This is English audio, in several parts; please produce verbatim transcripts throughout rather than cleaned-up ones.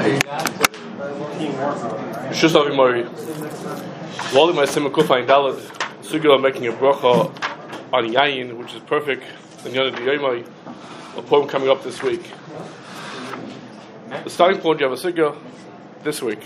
Shus Avi Mori. While my Simon Kufain Dalad, Sugila making a bracha on Yayin, which is perfect, and Yonah Diyoimai, a poem coming up this week. The starting point, you have a Sugila this week.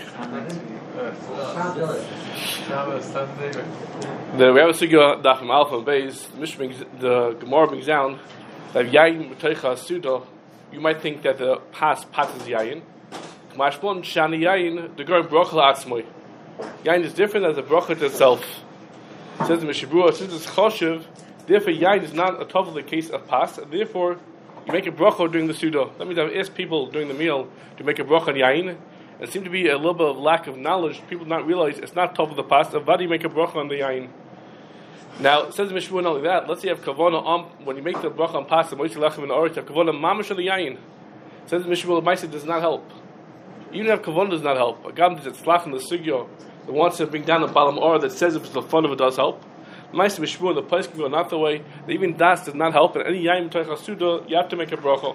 The, we have a Sugila, Dafim Alpha and Beis, the Gemara brings down that Yayin B'Teicha Suda, you might think that the past pat is Yayin. Mashmon Shani Yayin, the Gemara bracha la'atzmoi. Yayin is different as a bracha to itself. It says in Mishabura, since it's choshev, therefore Yayin is not a top of the case of pas, and therefore you make a bracha during the Suda. That means I've asked people during the meal to make a bracha on Yayin. It seemed to be a little bit of lack of knowledge. People not realize it's not top of the pas. Why do you make a bracha on the Yayin? Now, it says in Mishabura not only that, let's say you have kavana on, when you make the bracha on pas, the Moishe Lechem and Orit, you have kavana mamash on the Yayin. It says in Mishabura, the Maisa does not help. Even if kavana does not help. A gam that's slach in the sugya that wants to bring down a balam or that says if it's the fun of it does help. Ma'aseh Mishmur, the place can go not the way. That even das does not help. And any yaim b'teicha suda, you have to make a bracha.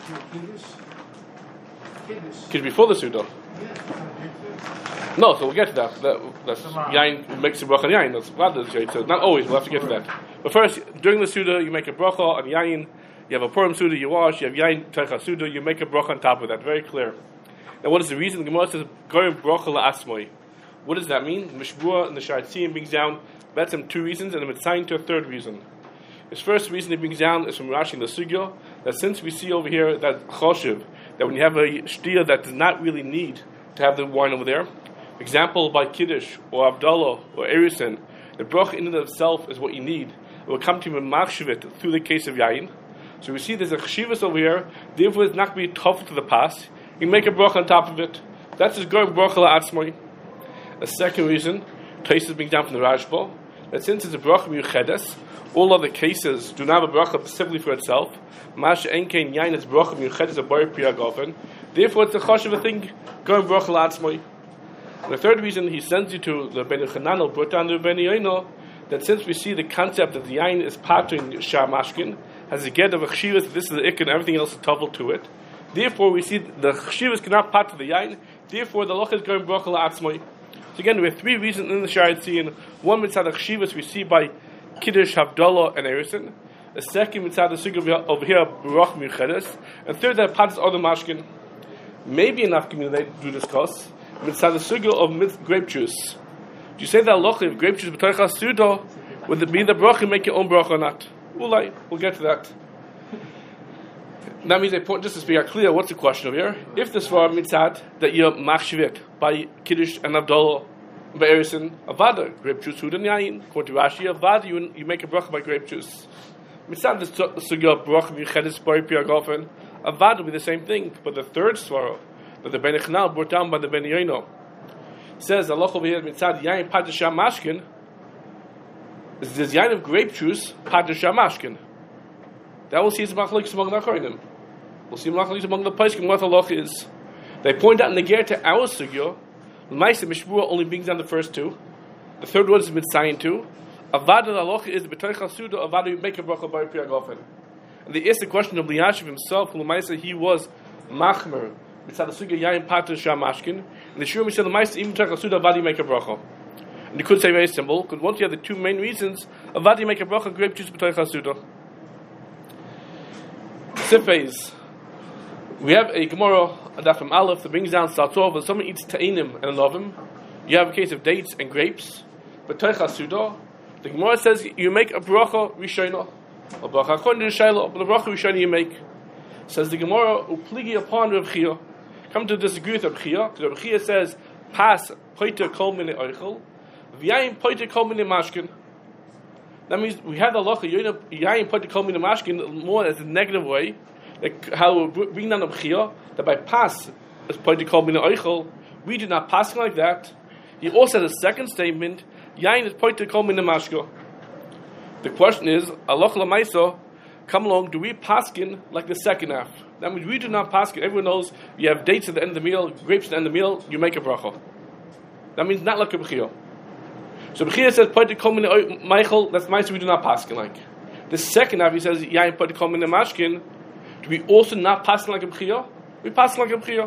Kiddush before the suda. No, so we'll get to that. that that's yain makes a bracha on yain. That's glad that's right. So not always. We'll have to get to that. But first, during the suda, you make a bracha on yain. You have a purim suda, you wash. You have yain b'teicha suda, you make a bracha on top of that. Very clear. Now, what is the reason? The Gemara says, "Goyim bracha la'asmoi." What does that mean? The Mishbua and the Sharatzim brings down that's him two reasons, and I'm assigned to a third reason. His first reason he brings down is from Rashi and the Sugya, that since we see over here that choshev, that when you have a shtia that does not really need to have the wine over there, example by Kiddush or Avdallah or Erison, the bracha in and of itself is what you need. It will come to you in machshevit through the case of yayin. So we see there's a chshivas over here, therefore it's not going to be tough to the pas. You make a bracha on top of it. That's just going bracha la'atzmoi. A second reason, Taisus brings down from the Rashba, that since it's a bracha miyuchedes, all other cases do not have a bracha specifically for itself. Mash enkein yain is bracha miyuchedes a bar priyagofen. Therefore, it's a chosh of a thing going bracha la'atzmoi. The third reason he sends you to the Ben Chananel brought down to Ben Yoino, that since we see the concept that the yain is patering shah mashkin, has a get of a chshivas, this is the ik and everything else is tavil to it. Therefore, we see the chshivas cannot pat to the yain. Therefore, the loch is going bracha la'atzmoi. So again, we have three reasons in the Sharatzin. One mitzvah the chshivas we see by Kiddush, Havdalah, and Erison. The second mitzvah the sugya over here Baruch Michedes. And third that pat is other mashkin. Maybe enough community to discuss mitzvah the sugya of grape juice. Do you say that loch if grape juice b'toicha suda, would it be the bracha make your own bracha or not? We'll, we'll get to that. That means, point, just to be clear, what's the question over here? If this were mitzad that you're machshivit by Kiddush and Avdallah, by Erison, avada, grape juice, food and yayin. According to Rashi, avada, you, you make a bracha by grape juice. Mitzad the sugya bracha michedes bari piyagofen, avada will be the same thing. But the third svara that the Ben Echnal brought down by the Ben Yoino says, Allah over here, mitzad yayin padashah mashkin, is this yayin of grape juice padashah mashkin. That we'll see is machlokes among the acharonim. We'll see machlokes among the poskim what the halach is. They point out in the ger to our sugya, the Ma'aseh Mishbura only brings down the first two. The third one is mitzayin too. Avada the halach is b'toicha suda. Avada you make a bracha by piyagofen. And they asked the question of Liyashiv himself. Who the Ma'aseh he was machmer mitzad the sugya yayin pater shamashkin. And the shur said the Ma'aseh even b'toicha suda avada you make a bracha. And you could say very simple because once you have the two main reasons, avada you make a bracha grape juice b'toicha suda. Sifes. We have a Gemara, a daf from Aleph, that brings down starts off when someone eats ta'inim and lovim. You have a case of dates and grapes. But teicha suda, the Gemara says you make a bracha rishona, a bracha according to the shayla, but a bracha rishona you make. Says the Gemara, upligi upon Rav Chia. Come to disagree with Rav Chia, because Rav Chia says pas poiter kol mini oichel, v'yayin poiter kol mini mashkin. That means we have the halacha yayin poiter kol mini mashkin more as a negative way. Like how we bring down the b'chia, that by pas is pointed called min oichel, we do not pass like that. He also has a second statement, yain is pointed called min mashka. The question is, Allah l'maisa, come along, do we paskin like the second half? That means we do not paskin. Everyone knows you have dates at the end of the meal, grapes at the end of the meal, you make a bracha. That means not like a b'chia. So b'chia says pointed called min oichel, that's nice, we do not paskin like. The second half he says yain pointed called min mashkin. Do we also not pass like a b'chia? We pass like a b'chia.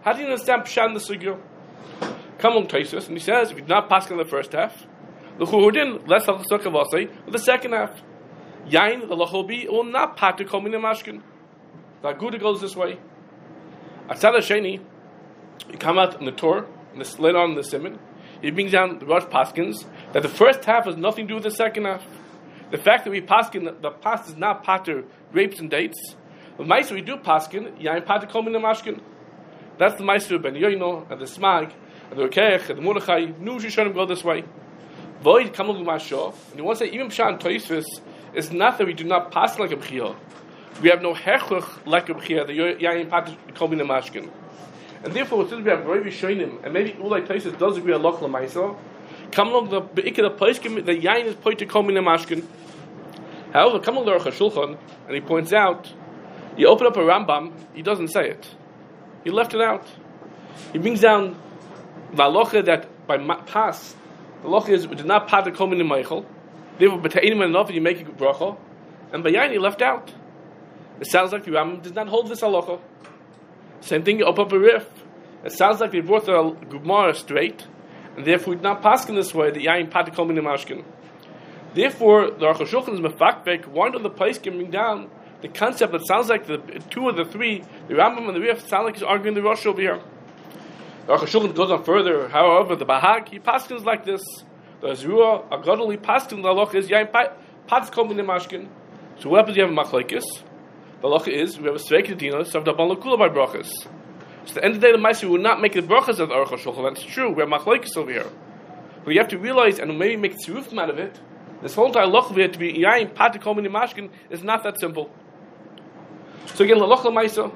How do you understand Pshat in the Sugya? Come along Taisus, and he says, if you do not pass in the first half, the Churudin, less Halachasukavasai, the second half. Yain, the Lachobi, will not pater Kol Minei Mashkin. The Aguda goes this way. Atzad Hasheni, you come out in the Torah, and this later on in the Simon, he brings down the Rosh Paskins, that the first half has nothing to do with the second half. The fact that we paskin, the, the past is not pater grapes and dates. The Meiser we do paskin, Yain pater Kol Minei Mashkin. That's the Meiser of Ben Yoino, and the Smag, and the Rekeach, and the Mordechai, knew Shishonim go this way. Void Kamul Mashov, and you want to say, even Pshat and Toisvis, it's not that we do not pass like a B'chiyah. We have no hechach like a B'chiyah, the Yain pater Kol Minei Mashkin. And therefore, since we have Rav Yishonim, and maybe Ulai Toisvis does agree a Loch L'Maisa, come along the Be'ikah the Paiskim, the Yain is pater Kol Minei Mashkin. However, come along the Aruch HaShulchan, and he points out, you open up a Rambam, he doesn't say it. He left it out. He brings down the halacha that by pas, the halacha is we did not pater Kol Minei Meichel. Therefore, b'ta'enim enough, you make a bracha, and by yain he left out. It sounds like the Rambam does not hold this halacha. Same thing, you open up a rif. It sounds like they brought the Gemara straight, and therefore we did not pass in this way. The yain pater Kol Minei Mashkin. Therefore, the Aruch HaShulchan is mefakbek. Why don't the place can bring down the concept that sounds like the two of the three, the Rambam and the Rif, sound like he's arguing the Rosh over here. The Aruch HaShulchan goes on further. However, the Bahag, he paskins like this. The Azrua, Agadol, he paskins the halacha is Yain Pater Kol Minei Mashkin. So what happens? You have a machlekes. The halacha is we have a Sveik Kedina, served up on Lakula by brachas. So at the end of the day, the Meister will not make the brachas of the Aruch HaShulchan. That's true. We have machlekes over here. But you have to realize, and maybe make tzirufim out of it, this whole entire halacha here to be Yain Pater Kol Minei Mashkin is not that simple. So again, L'Loch L'Maisa.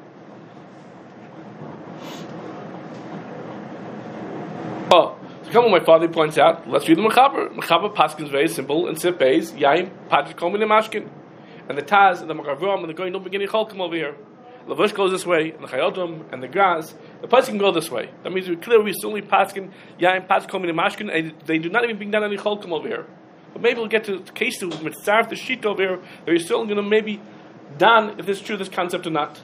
Oh, so come on, my father points out, let's read the Mechaber. Mechaber Paskin is very simple, and Sif Beis, Yain Pater Kol Minei Mashkin. And the Taz, and the Mechaverim, and the Goyin don't begin any Cholkim over here. Lavush goes this way, and the Chayotim, and the Graz, the Paskin can go this way. That means we're clear, we're only Paskin, Yain Pater Kol Minei Mashkin, and they do not even bring down any Cholkim over here. But maybe we'll get to the case to Mitzaref, the sheet over here, that you're still going to maybe done if it's true, this concept or not.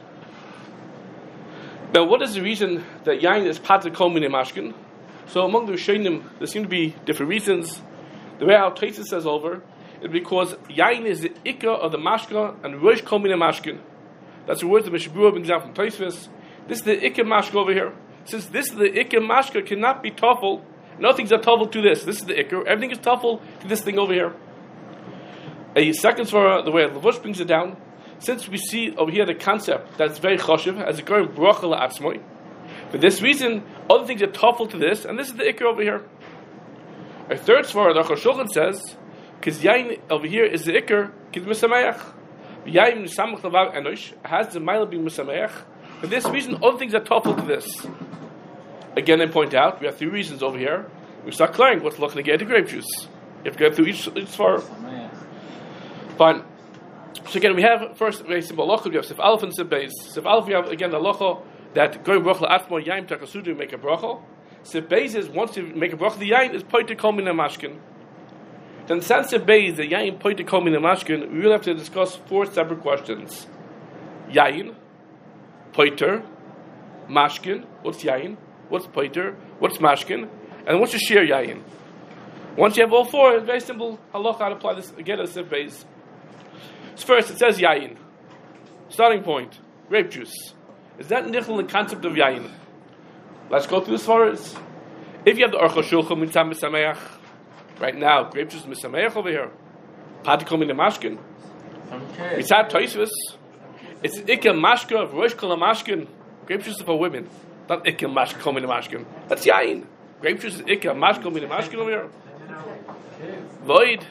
Now, what is the reason that Yain is Pater Kol Minei Mashkin? So among the Rishonim, there seem to be different reasons. The way our Taisus says over is because Yain is the Ikka of the Mashka and Rosh Kol Minei Mashkin. That's the words of Mishabura brings down from Taisus. This is the Ikka Mashka over here. Since this is the Ikka Mashka, cannot be Tafel. Nothing's a Tafel to this. This is the Ikka. Everything is Tafel to this thing over here. A second svara, the way Lavush brings it down, since we see over here the concept that's very choshev, as a going bracha la'atzmoi, for this reason, other things are tafel to this, and this is the ikar over here. A third svara, the Aruch HaShulchan says, because yain over here is the ikar, because misameach. Yain misamach lavav enosh has the mile being misameach. For this reason, other things are tafel to this. Again, I point out, we have three reasons over here. We start clearing what's looking to get the grape juice. You have to go through each, each svara. Fine. So again, we have first very simple halacha. We have Sif Aleph and Sif Beis. Sif Aleph, we have again the halacha that going bracha la'atzmo yain takasudu make a bracha. Sif Beis is once you make a bracha, the yain is poiter kol minei mashkin. Then since Sif Beis, the yain poiter kol minei mashkin, we will have to discuss four separate questions. Yain, poiter, mashkin. What's yain? What's poiter? What's mashkin? And what's the sheer yain? Once you have all four, it's very simple halacha how to apply this again as Sif Beis. So first, it says yayin. Starting point, grape juice. Is that nichel the concept of yayin? Let's go through the svaras. If you have the Aruch HaShulchan mitzam misameach, right now, grape juice misameach over here. Pater Kol Minei Mashkin. Okay. It's had Tosfos. It's ikka mashka of Rosh Kol Mashkin. Grape juice is for women. Not ikka mashka Kol Minei Mashkin. That's yayin. Grape juice is ikka mashka Kol Minei Mashkin over here. Void.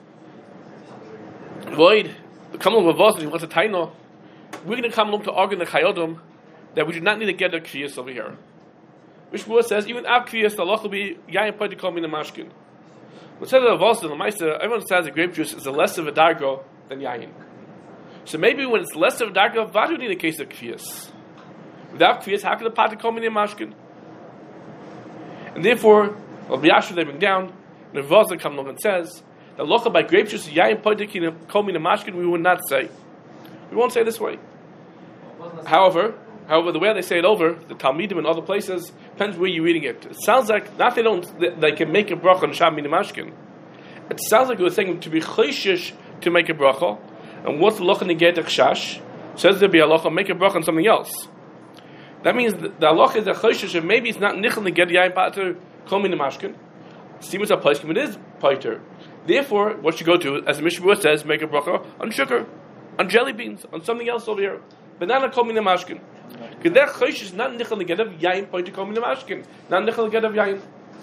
Void. Come on, what's a taino? We're going to come along to argue in the Chayodim that we do not need to get a kviyas over here. Mishmur says even av kviyas the Allah will be yayin pater kol minei mashkin. But said of also the Meister, everyone says that grape juice is a less of a dargo than yayin. So maybe when it's less of a dargo, why do we need a case of kviyas? Without kviyas, how can the pater kol minei mashkin? And therefore, Rabbi Yashu they bring down, and the Vazda comes along and says, the locha by grape juice, yayin poiter kol minei mashkin, we would not say. We won't say this way. However, However, the way they say it over, the Talmidim and other places, depends where you're reading it. It sounds like, not they don't, they, they can make a bracha on Sham Minimashkin. It sounds like they were saying to be choishish to make a bracha, and what's the locha neged chash? Says there be a locha, make a bracha on something else. That means the, the halacha is a choishish, and maybe it's not nichel neged yayin pater kol minimashkin. Steamers are paiskim, it is pater. Therefore, what you go to, as the Mishnah says, make a bracha on sugar, on jelly beans, on something else over here. Banana kol minimashkin. Because their choishish is not nichel neged of yayin pater kol minimashkin. Not nichel neged of yayin.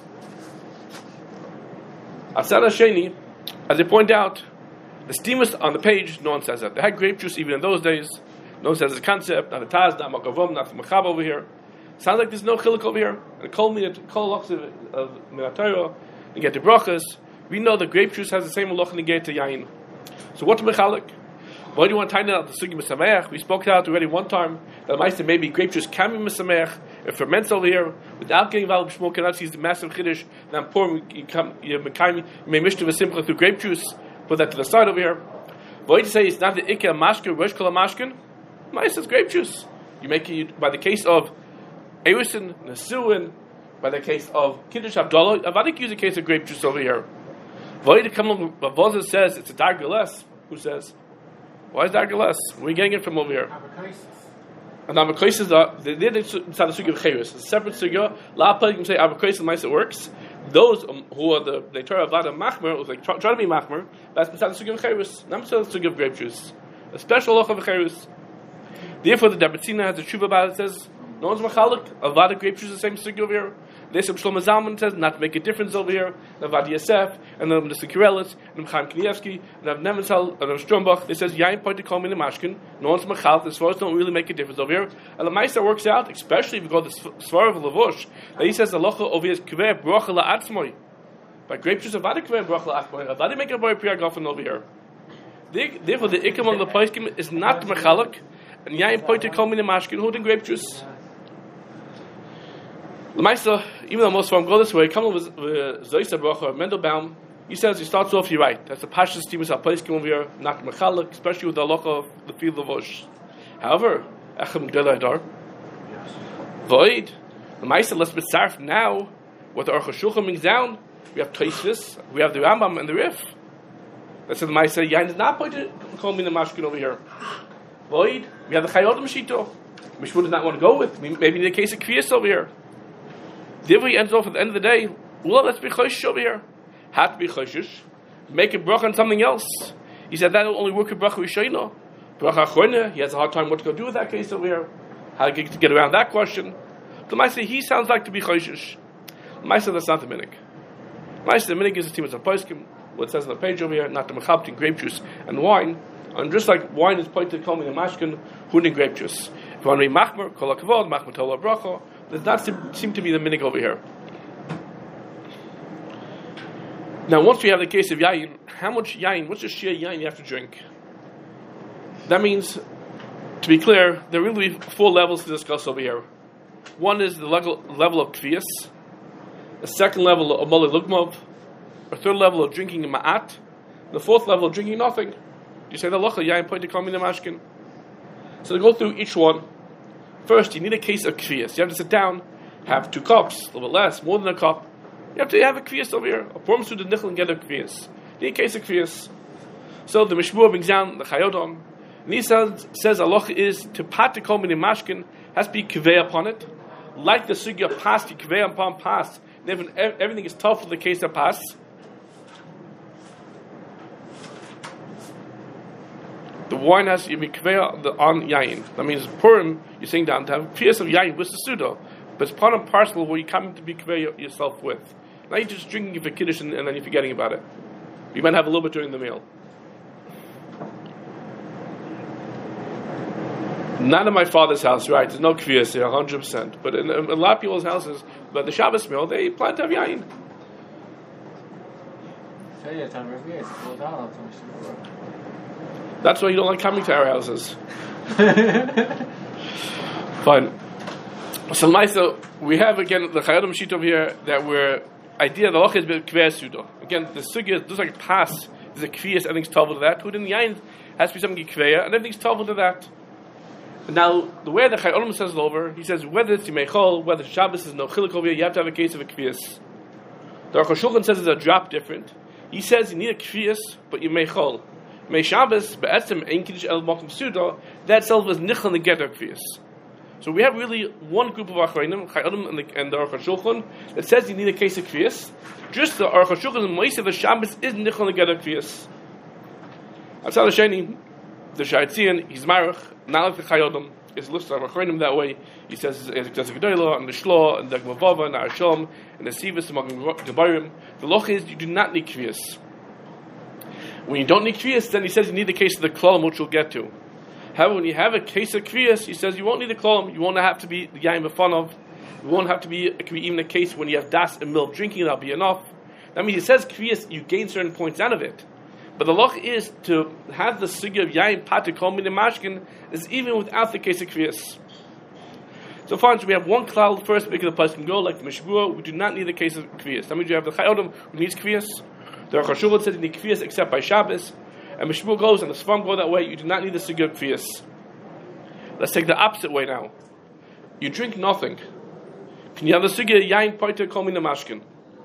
Asad Hasheni, as they point out, the steamers on the page, no one says that. They had grape juice even in those days. No one says it's a concept, not a taz, not makavom, not the machab over here. Sounds like there's no chiluk over here. And kol minat, kol lochs of minatayro, and get the brachas. We know that grape juice has the same loch negate to yain. So what's mechalik? Why do you want to tighten out the sugi misameach? We spoke out already one time that might say maybe grape juice can be misameach. It ferments over here without getting involved with shmol cannot see the massive chiddush. Then pour you come you may mishta v'simcha through grape juice. Put that to the side over here. Why do you say it's not the ikka mashkin rosh kol mashkin? Mice says grape juice. You make it by the case of Erusin, Nesuin, by the case of Kiddush Abdullah. Avadik use a case of grape juice over here. Why do come along? Vazah says it's a darker less. Who says? Why is darker less? Where are you getting it from over here? And Abakosis are they did inside the sugi of Cheres. It's a separate sugya. La you can say Abakosis mice it works. Those um, who are the they try to avoid a machmer, or they try, try to be machmer, that's inside the sugi of Cheres. Not inside the sugi of grape juice. A special loch of Cheres. Therefore, the Dabbatzina has a tshuva about it. It says no one's machalik. Avada grape juice is the same sugi over here. The Shlomo Zalman says not to make a difference over here. The Avad Yosef and then the Sikurelis and the Chaim Kanievsky and the Nemenzel and the Strombach. They says yain point to call me the mashkin. No one's machalik. The svaros don't really make a difference over here. And the Meister works out, especially if you go to the svar of Lavush. That he says the locha over here is kveh brocha la'atzmoi. By grape juice, Avada kveh brocha la'atzmoi. Avada make a boy priya gofen over here. Therefore, the ikam on the poskim is not machalik. And yain point to call me the mashkin holding grape juice. The Meister, even though most of them go this way, come with Zoysa Bracha, Mendelbaum, he says he starts off, you're right. That's the Pashas Timus HaPoiskim over here, not Mechalik, especially with the halacha of the field of Vosh. However, Echem Gdela Hadar, Void, the Meister, let's be sarf now, what the Aruch HaShulchan brings down, we have Tosfos, we have the Rambam and the Rif. That's what the Meister, Yain is not pointed to call me the Mashkin over here. Void, we have the Chayot Meshito, Mishmur does not want to go with, maybe in the case of Kriyas over here. Divri ends off at the end of the day, well, let's be choshish over here. Have to be choshish. Make a bracha on something else. He said that will only work with bracha rishayna. Bracha achorna, he has a hard time what to go do with that case over here. How to get, to get around that question. The Maisa, he sounds like to be choshish. The Maisa, that's not the minik. Maisa, the minik is the timus of poskim. What it says on the page over here, not the mechabtin, grape juice and wine. And just like wine is pointed to call me the mashkin, hun and grape juice. If you want to be machmer, kol hakavod, machmer tola bracha. Does not seem to be the minig over here. Now, once we have the case of yayin, how much yayin, what's the share yayin you have to drink? That means, to be clear, there are really four levels to discuss over here. One is the level, level of kvias, the second level of moli lugmov, a third level of drinking ma'at, the fourth level of drinking nothing. You say the locha yayin point to call me the mashkin. So to go through each one. First, you need a case of kviyas. You have to sit down, have two cups, a little bit less, more than a cup. You have to have a kviyas over here. A porum suda nichel and get a kviyas. You need a case of kviyas. So the Mishmur brings down the Chayodon. And he says, says Allah is to pat the kol mini mashkin, has to be kveh upon it. Like the sugya pas, you kveh upon pas. Everything is tough for the case of pas. The wine has to be kveh on yayin. That means Purim, you're sitting down to have a piece of yayin with the suda. But it's part and parcel where you come to be kveh yourself with. Now you're just drinking it for kiddush and, and then you're forgetting about it. You might have a little bit during the meal. Not in my father's house, right? There's no kviyas here, one hundred percent. But in, in a lot of people's houses, but the Shabbos meal, they plan to have yayin. That's why you don't like coming to our houses. Fine. So, Maisa, we have again the Chayadim sheet over here that we're idea the loch is kveh suda. Again, the sugya just like pass is a kviyas, everything's tovel to that. Who in the yain has to be something kveh, and everything's tovel to that. Now, the way that Chai Olam says it over, he says whether it's Yimei whether Shabbos is no chilik over here, you have to have a case of a kvias. The Aruch HaShulchan says it's a drop different. He says you need a kvias, but Yimei Chol. Yimei Shabbos, be'etzem ein kiddush el makom suda, that itself is nichel negeter kvias. So we have really one group of Achronim, Chai Olam and the, and the Aruch HaShulchan, that says you need a case of kvias. Just the Aruch HaShulchan and Moisei, the Shabbos is nichel negeter kvias. Atzal Hasheni, the Sha'atzian, he's marach, not like the Chai Olam, is listed on Achronim that way. He says it's a Gedolah, and the Shlo, and the Gmavava, and the Arshom, and the Sivas, among the Barim. The loch is you do not need kvias. When you don't need kvias, then he says you need the case of the klolim, which we'll get to. However, when you have a case of kvias, he says you won't need the klolim. You won't have to be the yaim of. You won't have to be. It can be even a case when you have das and milk drinking. That'll be enough. That means he says kvias, you gain certain points out of it. But the loch is to have the sugya of yaim patikom in the mashkin is even without the case of kvias. So far, so we have one cloud first because the place can go like the mishbua. We do not need the case of kvias. That means you have the Chai Olam who needs kvias. The Aruch HaShulchan says you need kvias except by Shabbos. And mishbua goes and the Sfam go that way. You do not need the sugya of kvias. Let's take the opposite way now. You drink nothing. Can you have the sugya yain paita komin mashkin?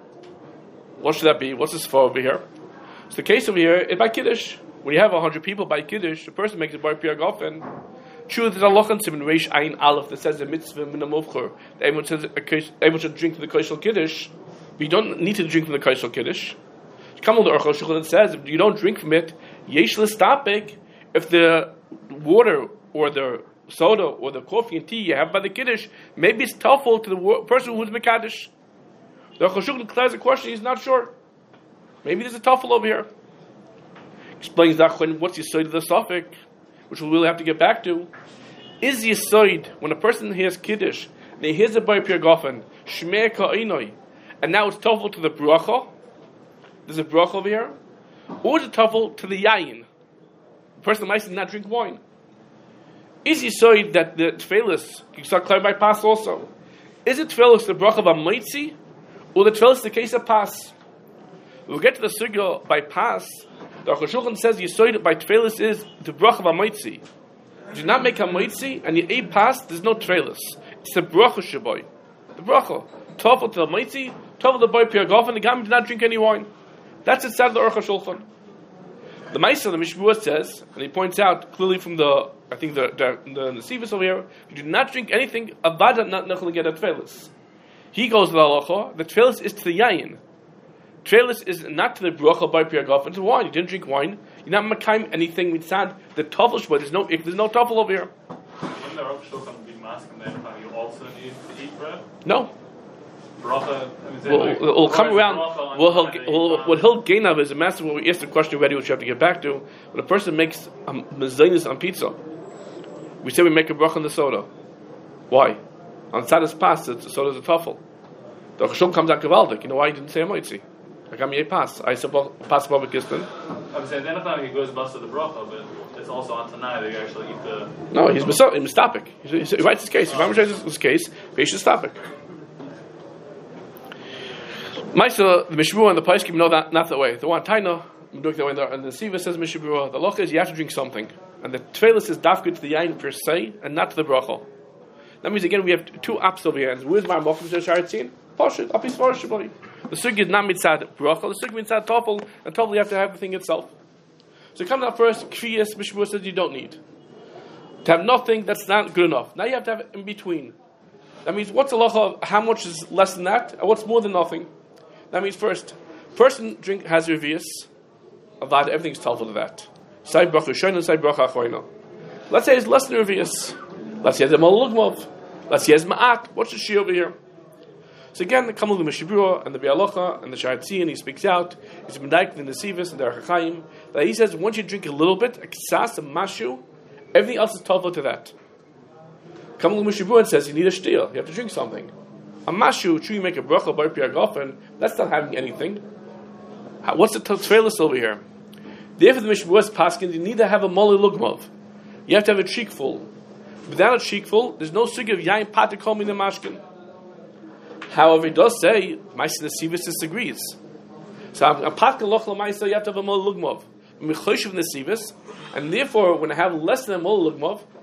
What should that be? What's this for over here? So the case over here is by Kiddush. When you have a hundred people by Kiddush, the person makes a bar piyag often. True, there's a lochan siman reish ayin aleph that says the mitzvah min amovchor that everyone says everyone should drink from the kosher kiddush, but you don't need to drink from the kosher kiddush. Come on, the Aruch HaShulchan and says if you don't drink from it, yesh l'stapek, if the water or the soda or the coffee and tea you have by the kiddush, maybe it's helpful to the wo- person who's mekadosh. The Aruch HaShulchan declares a question he's not sure. Maybe there's a tuffle over here. Explains that what's the side of the suffix, which we'll really have to get back to. Is Yisoid, when a person hears Kiddush, and he hears it by Pir Gofen, Shmei Ka'inoi, and now it's tuffle to the bracha, there's a bracha over here, or is it tuffle to the Yayin? The person might not drink wine. Is Yisoid that the Tfelis, you start clear by Pas also? Is it Tfelis the bracha of a Maitzi, or the Tfelis the case of Pas? We'll get to the sugya by Pas. The Aruch HaShulchan says Yisoid by Tfelis is the bracha of a Maitzi. Do not make a Maitzi, and you eat Pas, there's no Tfelis. It's the bracha shaboy. The bracha. Tofel to the Maitzi, Tofel to the boy Piagov, and the Gam did not drink any wine. That's inside of the Aruch HaShulchan. The Maisa, the Mishbuah says, and he points out clearly from the, I think the the, the, the Sivas over here, you do not drink anything, Avada not going to get a Tfelis. He goes to the halacha, the Tfelis is to the Yayin. Tfelis is not to the bracha by Piagov, it's wine. You didn't drink wine. You're not makayim anything mitzad the tafel shba. There's no if there's no tafel over here. Wouldn't the Aruch HaShulchan be masking that you also need to eat bread? No. Bracha. We'll, we'll, we'll come around. Well, he'll, we'll, what he'll gain of is a massive. When we asked the question already, which you have to get back to, when a person makes a mezainis on pizza, we say we make a bracha on the soda. Why? On Sadas Pas, the soda is a tafel. The Aruch HaShulchan comes out gavaldik. You know why he didn't say a moitzi? I got me a pass. I suppose pass public kistin. I'm saying then if he goes bust to the bracha, but it's also on tonight that you actually eat the. No, he's mistopic. He, he writes his case. If I'm writing his case, he should stop it. Maisa, the Mishbua and the Paiskim know that not that way. The one Taina, I'm doing that way, and the Siva says Mishbua. The loch is you have to drink something, and the Tfelis is dafkud to the yain per se, and not to the bracha. That means again we have two apps over here. And where's my mokum to Sharatzin? Poshut, apis Poshut. The sugi is not mitzad bracha. The sugi mitzad tofel, and tofel you have to have the thing itself. So come out first. Kviyas Mishbua says you don't need to have nothing. That's not good enough. Now you have to have it in between. That means what's the lacha of how much is less than that, and what's more than nothing? That means first, person drink has revius. Avad everything's tofel to that. Say bracha shoyna, say bracha achoyna. Let's say it's less than revius. Let's say it's a malugmov. Let's say it's ma'at. What's the shi over here? So again, the Kamal the Meshibura and the Bialocha and the Sha'atzi, and he speaks out. He's Medaik in the Sivas and the Archachayim. That he says once you drink a little bit, a kisas, a mashu, everything else is tofel to that. Kamal the Meshibura says you need a shtil. You have to drink something. A mashu, true, you make a bracha by piagofen. That's not having anything. How, what's the tefillah over here? Therefore, the Meshibura paskin, you need to have a moli lugmov. You have to have a cheek full. Without a cheek full, there's no sugi of yain patikom in the mashkin. However, it does say, Maisa the Sivas disagrees. So, a patka loch l'maisa, you have to have a mol lugmov. Mechoshev in the Sivas, and therefore, when I have less than a mol lugmov,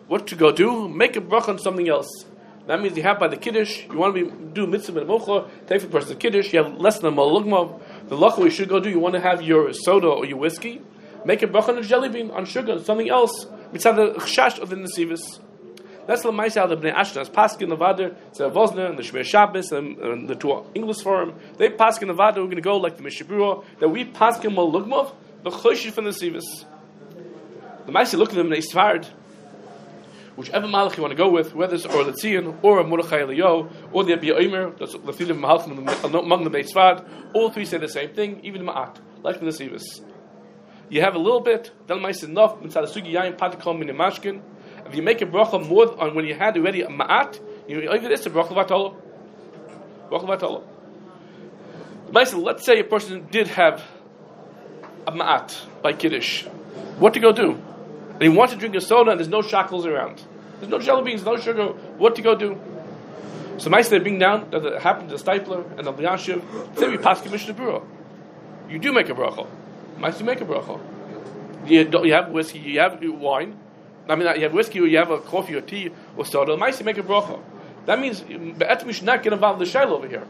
what to go do? Make a bracha on something else. That means you have by the kiddush, you want to be do mitzvah and mocha, take for the person's kiddush, you have less than a malugma. The lacha you should go do, you want to have your soda or your whiskey, make a bracha on a jelly bean, on sugar, something else. Mitzvah the chashash of the nesivis. That's the Maisa of the Bnei Ashkenaz. Paskin Nevada, the Vosner, and the Shmer Shabbos, and, and the two English forum. They Paskin Nevada. We're going to go like the Mishabura that we Paskin Malugmov, the Choshish from the Sivis. The Maisa look at them and they Sfard. Whichever Malach you want to go with, whether it's or Letzion, or a Mordechai Eliyahu, or the Abi Omer, that's the three of Mahalchim among the Beit Sfard, all three say the same thing, even Ma'at, like the Sivis. You have a little bit, then Maisa enough, Mitzad Sugi Yayin, Patikom Min Mashkin. If you make a bracha more on when you had already a ma'at, you even this a bracha vatolo. Bracha vatolo. Let's say a person did have a ma'at by kiddush. What to go do? And he wants to drink a soda and there's no shackles around. There's no jelly beans, no sugar. What to go do? So Maisa they bring down that it happened to the Stipler and the Yashiv. Say we pass Mishnah Berurah. You do make a bracha. Maisa make a bracha. You, you have whiskey, you have wine. I mean, you have whiskey, or you have a coffee, or tea, or soda. The mice make a bracha. That means be'etim we should not get involved in the shayla over here.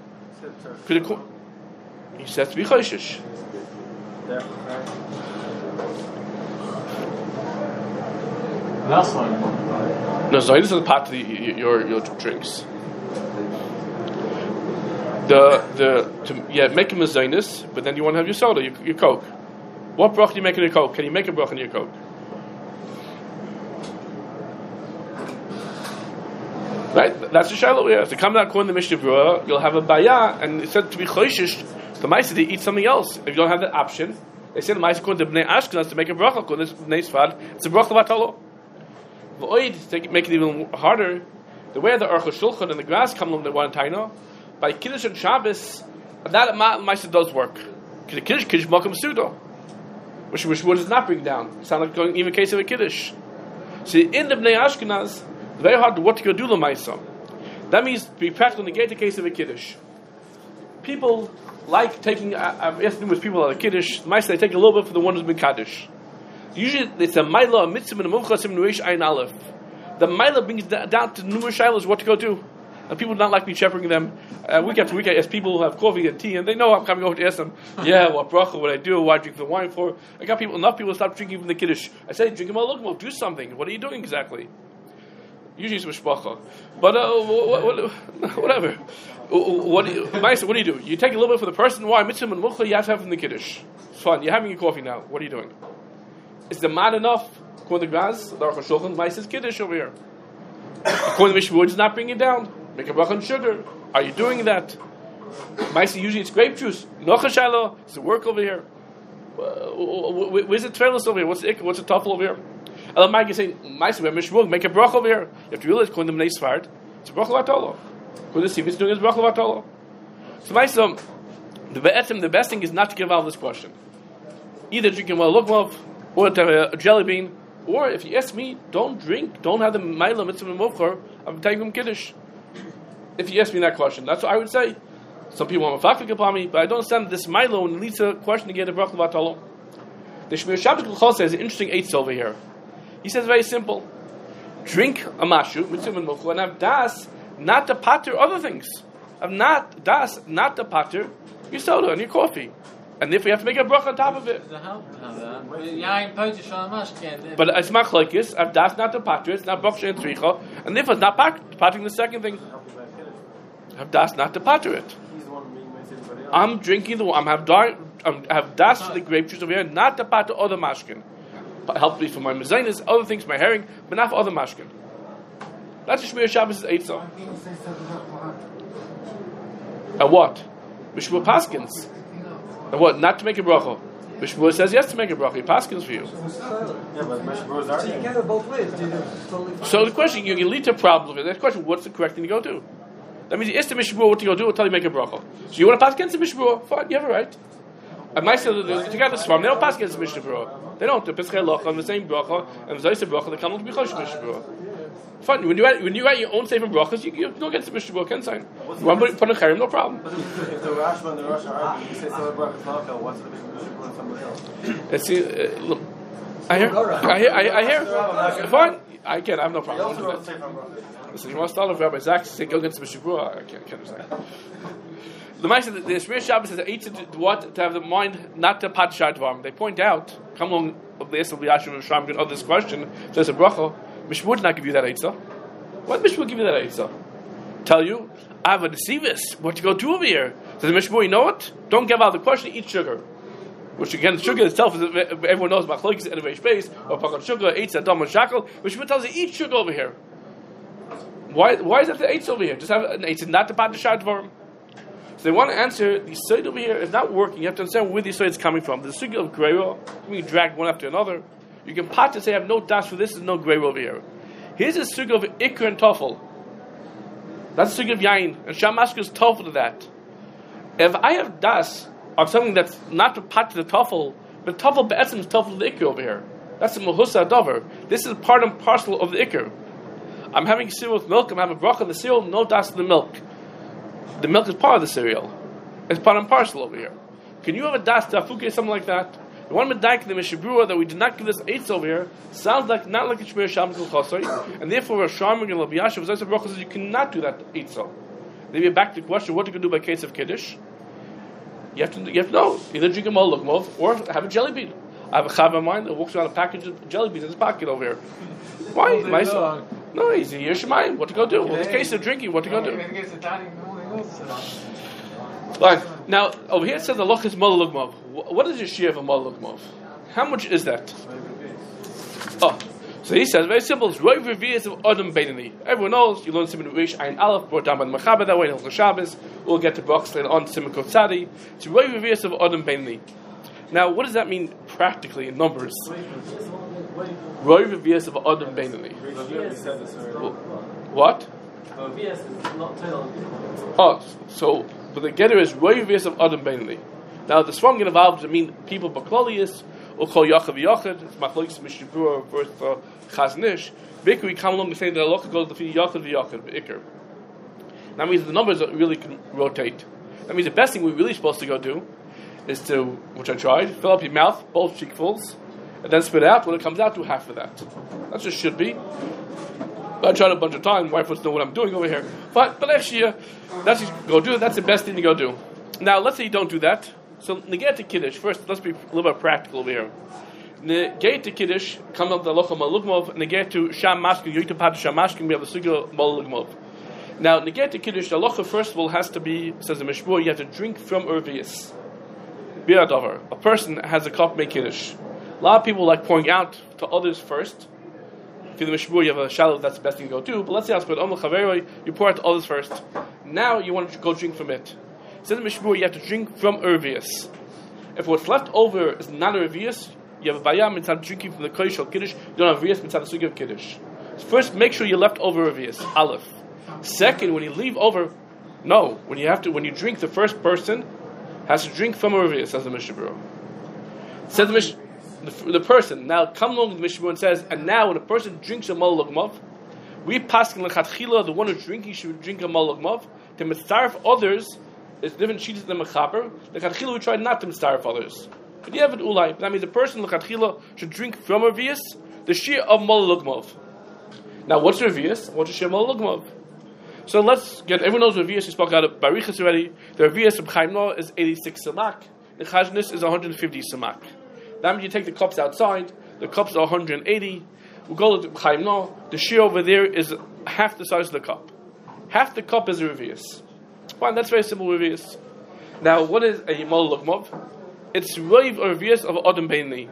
He says to be choshish. Last one. No, so this is part of the, your your drinks. The the to yeah make a mezainis, but then you want to have your soda, your, your coke. What bracha do you make in your coke? Can you make a bracha in your coke? Right, that's the shiloh. Yeah, to come down according to Mishnah Berurah, you'll have a bayah, and it's said to be choishish. The ma'aseh they eat something else. If you don't have that option, they say the ma'aseh according to Bnei Ashkenaz to make a bracha. According to Bnei Sfard, it's a bracha vatolo. V'oid to make it even harder. The way the Aruch Shulchan and the grass come along the one taina by kiddush and Shabbos, that ma'aseh does work. Because kiddush kiddush malkum suda, which which what does not bring down. Sound like going even in case of a kiddush. See, in the Bnei Ashkenaz. Very hard to what to go do the Maisa. That means to be practical negate the case of a Kiddush. People like taking, I've asked numerous people at a Kiddush, the Maisa they take a little bit for the one who's been Kaddish. Usually it's a Maila, a Mitzvah, and a Mumchasim, Nuish, Ayin Aleph. The Maila brings down to numerous shilas what to go do. And people do not like me shepherding them uh, week after week. I ask people who have coffee and tea, and they know I'm coming over to ask them, yeah, what bracha would I do? Why drink the wine for? I got people, enough people stop drinking from the Kiddush. I say, drink them all, look, well, do something. What are you doing exactly? Usually it's mishpacha, but uh, what, what, whatever. What do you, what do you do? You take a little bit for the person. Why mitzvah and muchah? You have to have from the kiddush. It's fun. You're having your coffee now. What are you doing? Is the man enough? According to Graz, the Aruch Shulchan, Ma'aseh is kiddush over here. According to Mishnah, does not bring it down. Make a bracha on sugar. Are you doing that? Ma'aseh usually it's grape juice. Nochashalo. It's the work over here. Where's the trailers over here? What's the what's the tuffle over here? El Mag is saying, "Ma'aseh, make a bracha over here." You have to realize, according to Bnei Sfard, it's a bracha vatolo. According to Sivis, doing is bracha vatolo. So, Ma'aseh, the be'etim, the best thing is not to give out this question. Either drinking well lukmov, or to have a jelly bean, or if you ask me, don't drink, don't have the ma'ila mitzvah muvchar of Taigum Kiddush. If you ask me that question, that's what I would say. Some people want to faklik upon me, but I don't understand this ma'ila when it leads to a question again of bracha vatolo. The Shmir Shabbos L'chol says an interesting eighth over here. He says very simple: drink a mashu mitzvah muvchar and have das, not the pater other things. Have not das, not the pater your soda and your coffee. And if we have to make a bracha on top of it. But it's machlokes. If that's not the pater, it's not bracha and tzricha. And if it's not patering the second thing, if that's not the pater it. I'm drinking the I'm have dar I'm have das for the grape juice over here, not the pater or the mashkin. Help me for my mezainis, other things, my herring, but not for other mashkin. That's the Shmir Shabbos' eitzah. And what? Mishmur Paskins. And what? Not to make a bracha. Mishmur says yes to make a bracha. He paskins for you. Yeah, but Mishmur's are. So you can't have both ways. Totally so the question, you can lead to a problem. That question, what's the correct thing to go do? That means you ask the Mishmur what to go do until you make a bracha. So you want to pass against the Mishmur? Fine, you have it right. And my say the together swarm, they don't pass against the Mishmur. They don't. The Pesach Loch on the same bracha and the Zayis bracha. They come to be chosh Mishmur. Fine. When you write, when you write your own sefer brachas, you, you don't get the Mishnah Berurah. Can't sign. You want to put a cherem, no problem. But if the Rashba and the Rosh are arguing, you say sefer brachas malka, what's the Mishnah Berurah and somebody else? Let's see. Uh, look, I hear. I hear. I, I hear. Fine. I can. I have no problem with that. Listen, you want to start with Rabbi Zach? Say go against Mishnah Berurah. I can't, can't understand. The Ma'aseh, the, the Shmir Shabbos says eight to what to have the mind not to pat shadvam. They point out, come along of the Esel Yashim and Shram get this question. There's a bracha. Mishmur would not give you that eitzah. What Mishmur give you that eitzah? Tell you, I have a deceivis. What you go do over here? Says the Mishmur, you know what? Don't give out the question. Eat sugar. Which again, sugar itself is everyone knows about chalokes and space or pakot sugar, eitzah, dam and shackle. Mishmur tells you eat sugar over here. Why? Why is that the eitzah over here? Just have an eitzah, not to pat the shadvam. So they want to answer, the side over here is not working. You have to understand where the side is coming from. The sugi of greyro, we drag one after another. You can pot to say, I have no das for this, there's no greyro over here. Here's a sugi of ikr and tofel. That's a sugi of yain. And shamask is tofel to that. If I have das of something that's not to pot to the tofel, but tofel be'etzim is tofel to the ikr over here. That's the mahusa dover. This is part and parcel of the ikr. I'm having cereal with milk, I'm having bracha of the cereal, no das in the milk. The milk is part of the cereal. It's part and parcel over here. Can you have a das tafuke, something like that? The one medayik in the Mishnah Berurah that we did not give this eights over here sounds like not like a Shmir Shabbos Chosai, and therefore Rosh Hashanah and Rabbi Yashav Zayis Baruch says you cannot do that eights. Maybe back to the question: what you can do by case of kiddush? You have to you have to know either drink a molok mov or have a jelly bean. I have a chav in mind that walks around a package of jelly beans in his pocket over here. Why? Nice. No, he's a Yerushalayim. What to go do? Well, in the case of drinking, what to go do? Right. Now, over here it says the loch is molok mov. What is your share of a molok mov? How much is that? Oh, so he says very simple. It's roiv revius of Adam Beinani. Everyone knows you learn Siman Reish Ayin Aleph brought down by the Mechaber that way in Hilchos Shabbos. We'll get to Brachos later on Siman Kuf Tzadi. It's roiv revius of Adam Beinani. Now, what does that mean practically in numbers? Roiv revius of Adam Beinani. What? Oh, so but the getter is roiv revius of Adam Beinani. Now, the Svam get involved to mean people Baklolius. Or call Yachav Yachad, it's Machlokes Mishnah Berurah versus Chazon Ish. Bikr, we come along and say that Allah goes to the Yachav Yachad, Ikr. That means the numbers really can rotate. That means the best thing we're really supposed to go do is to, which I tried, fill up your mouth, both cheekfuls, and then spit out. When it comes out, do half of that. That's what it should be. But I tried a bunch of times. My wife wants to know what I'm doing over here. But but next year, that's what you go do. That's the best thing to go do. Now, let's say you don't do that. So negate to kiddush. First, let's be a little bit practical over here. Negate to kiddush comes up the locha malugmov. Negate to sham maskin. You need to pat sham maskin. We have the sugya malugmov. Now negate to kiddush. The locha first of all has to be, says the Mishmur, you have to drink from ervius. Biadavar. A person has a cup make kiddush. A lot of people like pouring out to others first. If you're the Mishmur, you have a shallow. That's the best thing to go do. But let's say you pour out to others first. Now you want to go drink from it. Says in Mishmur, you have to drink from ervius. If what's left over is not ervius, you have a bayam inside drinking from the kodesh or kiddush. You don't have ervius inside the sugi of kiddush. So first, make sure you left over ervius. Aleph. Second, when you leave over, no. When you have to, when you drink, the first person has to drink from ervius. Says the Mishnah. Says the Mishnah, the, the person now come along with the Mishnah and says, and now when a person drinks a molok mov, we pass in lechatchila, the one who's drinking should drink a molok mov to mitzaref others. It's different sheets than mechaber. The Lechatchila we tried not to mitzaref others. But you have an ulai. That means the person Lechatchila should drink from ervius the shir of molok mov. Now what's ervius? What's the shir of molok mov? So let's get. Everyone knows ervius. We spoke out of Barichas already. The ervius of Chaim Noah is eighty-six samak. The Chazon Ish is one hundred fifty samak. That means you take the cups outside. The cups are one hundred eighty. We go to Chaim Noah. The shir over there is half the size of the cup. Half the cup is ervius. Fine, that's very simple revius. Now, what is a molok mov? It's roiv or revius of Adam Beinani.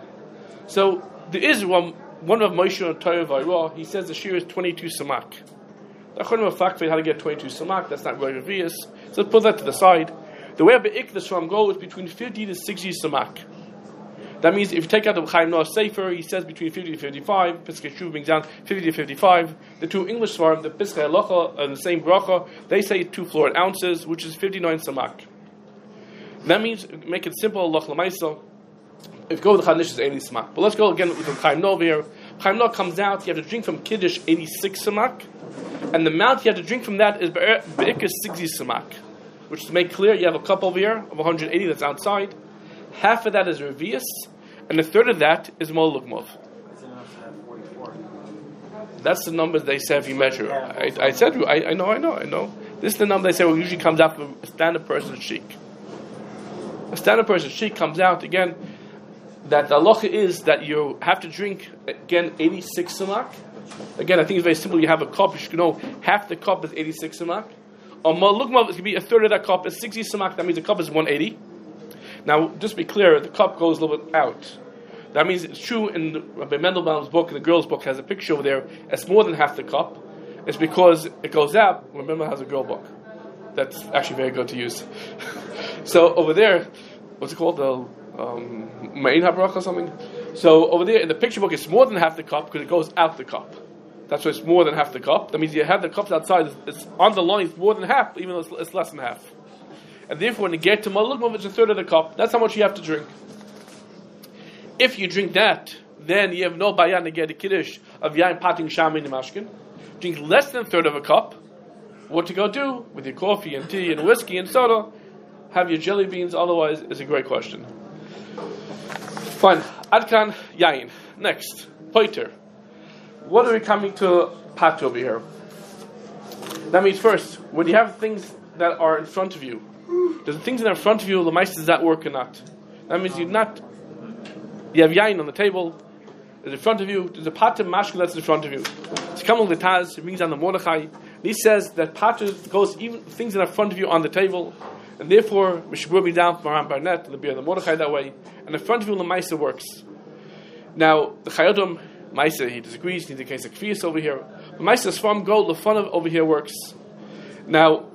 So there is one one of Moshe and Torah Vayra. He says the shir is twenty-two samak. The Achronim of fact how to get twenty-two samak. That's not roiv revius. So let's put that to the side. The way Be'ik the Shram go is between fifty to sixty samak. That means if you take out the Chaim Noah Sefer, he says between fifty to fifty-five. Piskei Shuv brings down fifty to fifty-five. The two English Svarim, the Piskei Halacha and the same bracha, they say two florid ounces, which is fifty-nine samak. That means, make it simple, Allah L'maisa. If you go with the Chazon Ish, it's eighty samak. But let's go again with the Chaim Noah here. Chaim Noah comes out, you have to drink from Kiddush eighty-six samak, and the amount you have to drink from that is Be'ikah sixty samak. Which to make clear, you have a cup over here of one hundred eighty that's outside. Half of that is revius, and a third of that is molok mov. That's the numbers they say if you measure. I, I said, I, I know, I know, I know. This is the number they say well, usually comes out from a standard person's cheek. A standard person's cheek comes out, again, that the halacha is that you have to drink, again, eighty-six samak. Again, I think it's very simple. You have a cup, you should know half the cup is eighty-six samak. Or malukma, it could be a third of that cup is sixty samak. That means the cup is one eighty. Now, just to be clear, the cup goes a little bit out. That means it's true in Rabbi Mendelbaum's book, the girl's book, has a picture over there. It's more than half the cup. It's because it goes out. Remember, has a girl book. That's actually very good to use. So over there, what's it called? The um, Ma'in HaBracha or something? So over there in the picture book, it's more than half the cup because it goes out the cup. That's why it's more than half the cup. That means you have the cups outside. It's, it's on the line. It's more than half, even though it's, it's less than half. And therefore, when you get to Malukmov, it's a third of the cup. That's how much you have to drink. If you drink that, then you have no bayan to get a kiddush of yain pating shamin and mashkin. Drink less than a third of a cup. What to go do with your coffee and tea and whiskey and soda? Have your jelly beans. Otherwise, is a great question. Fine. Adkan yain. Next, poiter. What are we coming to pat over here? That means first, when you have things that are in front of you, does the things that are in front of you, the mice, does that work or not? That means you're not. You have yain on the table. It's in front of you. There's a pater mashkin that's in front of you. So Kamal the Taz, he brings down the Mordechai. And he says that pater goes even things that are in front of you on the table, and therefore Mishbur brings down from Maran Barnett and the beer the Mordechai that way. And in front of you, the Maisa works. Now the Chayodom Maisa he disagrees. He's the case of Kfiyas over here. The Maisa's farm gold. The fun of over here works. Now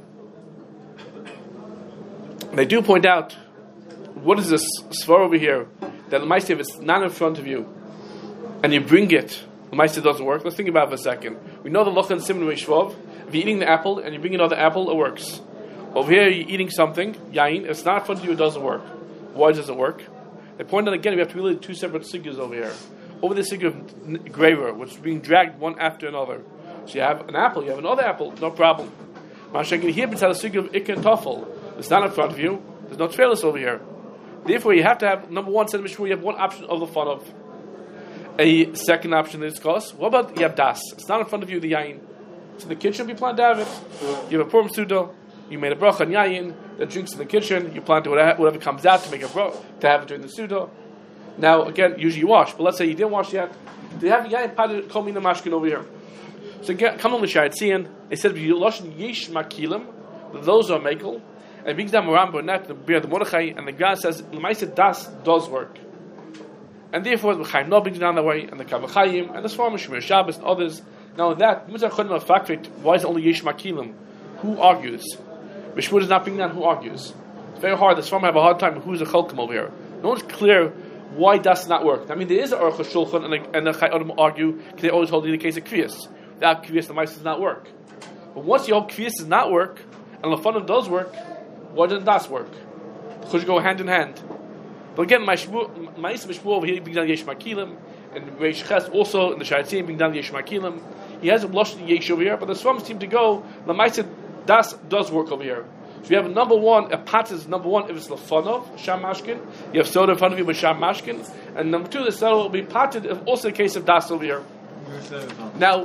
they do point out what is this svar over here that the Maisa if it's not in front of you and you bring it, the Maisa doesn't work. Let's think about it for a second. We know the Locha and Simon Mishvav. If you're eating the apple and you bring another apple, it works. Over here, you're eating something, yain. If it's not in front of you, it doesn't work. Why does it work? They point out again, we have to relate two separate sigas over here. Over the sig of graver, which is being dragged one after another. So you have an apple, you have another apple, no problem. Mashiach here, it's a sig of ikka and tafel. It's not in front of you. There's no trailers over here. Therefore, you have to have number one. Said Mishmur, you have one option of the fun of. A second option to discuss. What about you have das? It's not in front of you. The yain. It's in the kitchen. You plan to have it. You have a purim suda. You made a bracha and yain. The drinks in the kitchen. You plan to whatever comes out to make a bracha to have it during the suda. Now again, usually you wash, but let's say you didn't wash yet. Do you have yain pater kol mina mashkin over here? So again, come on the shayatzian. It said you loshin yesh makilim. Those are makel. And brings down Moran Burnett, the beer the Mordechai, and the guy says L'maisa das does work. And therefore the Chaim Noah brings it down that way, and the Kavachayim, and the Swarm Shemir Shabbos and others. Now with that, why is it only Yesh Makilim? Who argues? Mishmur is not bringing down who argues. It's very hard. The Swarm have a hard time who's a Cholkim over here. No one's clear why does does not work. I mean, there is an Aruch HaShulchan, and the, and the Chaim argue, because they always hold in the case of Kriyas. Without Kriyas, the Maisa does not work. But once you hold Kriyas does not work, and Lefanim does work, why doesn't das work? Because you go hand in hand. But again, Ma'isa Mishmur over here brings down Yesh Makilim, and Reish Ches also in the Shayatzim brings down Yesh Makilim. He has a blush Yesh over here, but the Swams seem to go, the Ma'isa das does work over here. So we have a number one, a pat is number one if it's Lefanov, Sham Mashkin. You have soda in front of you with Sham Mashkin. And number two, the soda will be patted if also a case of das over here. Now,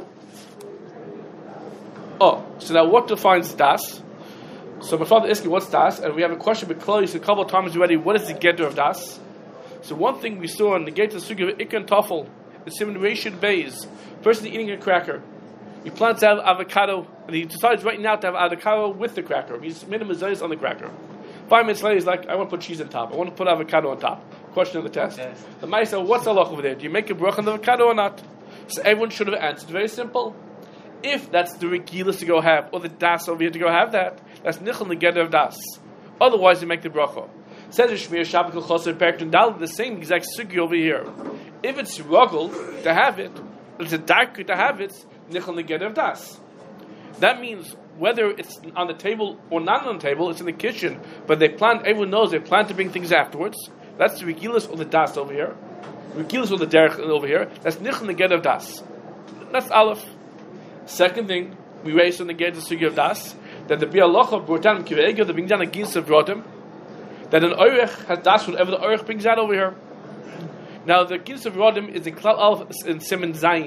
oh, so now what defines das? So my father asked me, what's das? And we have a question with Chloe, a couple of times already, what is the getter of das? So one thing we saw in the gate of the sugi of Ikka and Tafel, the simulation bays, person eating a cracker. He plans to have avocado, and he decides right now to have avocado with the cracker. He's made a mezaiz on the cracker. Five minutes later, he's like, I want to put cheese on top. I want to put avocado on top. Question of the test. Yes. The Ma'isa said, what's the halach over there? Do you make a bracha on the avocado or not? So everyone should have answered. Very simple. If that's the regilas to go have, or the das over here to go have that, that's nichel negeder of das. Otherwise, you make the bracha. Says Shmir Shabbat Choser Perkton Dal, the same exact sugi over here. If it's ruggle to have it, it's a dark to have it, nichel negeder of das. That means whether it's on the table or not on the table, it's in the kitchen. But they plan. Everyone knows they plan to bring things afterwards. That's the regilas or the das over here. Regilas or the derech over here. That's nichel negeder of das. That's aleph. Second thing, we raised on the gate the sugi of das, that the bialocha brought down kivega, the bring down a gins of brought him, that an oirech has das whatever the oirech brings out over here. Now the gins of brought him is in klal alf in Simon Zayin.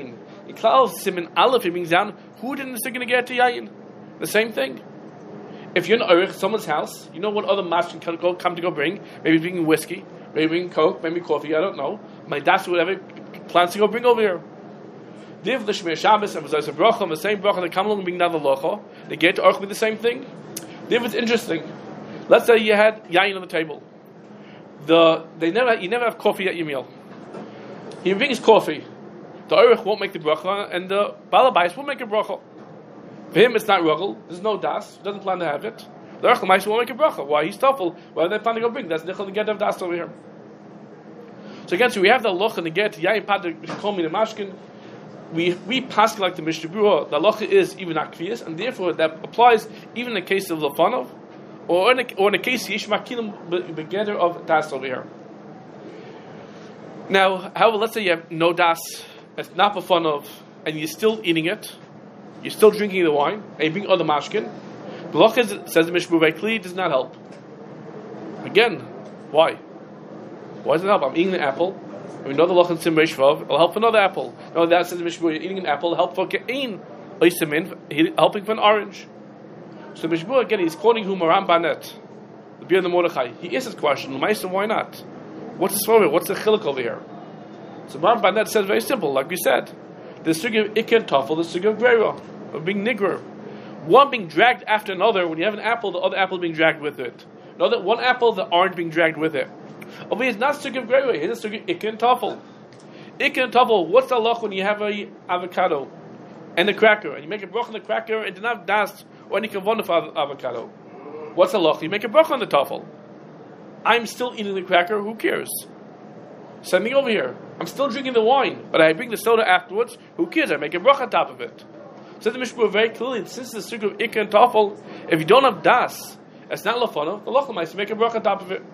In Klal Siman Aleph, it brings down who didn't the sugar get to yayin. The same thing. If you're in Urich, someone's house, you know what other mashkin can go come to go bring. Maybe bringing whiskey, maybe bringing coke, maybe coffee. I don't know. My das whatever plans to go bring over here. Div the Shmir Shabbos and was a bracha, the same bracha that come along and bring down the locha. They get to Urich with the same thing. Div is interesting. Let's say you had yayin on the table. The they never you never have coffee at your meal. He brings coffee. The Urich won't make the bracha, and the balabais will make a bracha. For him, it's not ruggel. There's no das. He doesn't plan to have it. The Urich L'maisa won't make a bracha. Why? He's tough. Why do they plan to go bring? That's nichel to get of das over here. So again, so we have the locha and the get yayin pater kol min mashkin. We we pass like the Mishnah Berurah. The locha is even akviyas, and therefore that applies even in the case of lefanov, or in a, or in the case yish makilim begether of das over here. Now, however, let's say you have no das, it's not lefanov, and you're still eating it. You're still drinking the wine, and you bring other mashkin. The locha says the Mishnah Berurah clearly does not help. Again, why? Why does it help? I'm eating an apple. And we know the locha in Sim Reishvav. It'll help for another apple. No, that says the Mishnah Berurah, you're eating an apple. Help for ke'ein, oisamin, helping for an orange. So the Mishnah Berurah again, he's quoting who Maram Banet, the beer of the Mordechai. He asks this question. L'maisa, why not? What's the story? What's the chiluk over here? So Maram Banet says very simple, like we said. The sugi of Iker Tafel, the sugi of Greira, of being nigger. One being dragged after another. When you have an apple, the other apple being dragged with it. Another one apple, the orange being dragged with it. Over here, it's not sugi of Greira. It's a sugi of Iker and Tafel. Iker and Tafel. What's the halach when you have a avocado and a cracker, and you make a bracha on the cracker and do not have das or any kavanah for avocado? What's the halach? You make a bracha on the Tafel. I'm still eating the cracker. Who cares? Send me over here. I'm still drinking the wine, but I bring the soda afterwards. Who cares? I make a bracha on top of it. So the Mishnah very clearly, since the sukkah of Iker and Tafel, if you don't have das, it's not lafano, the locha l'maisa make a bracha on top of it.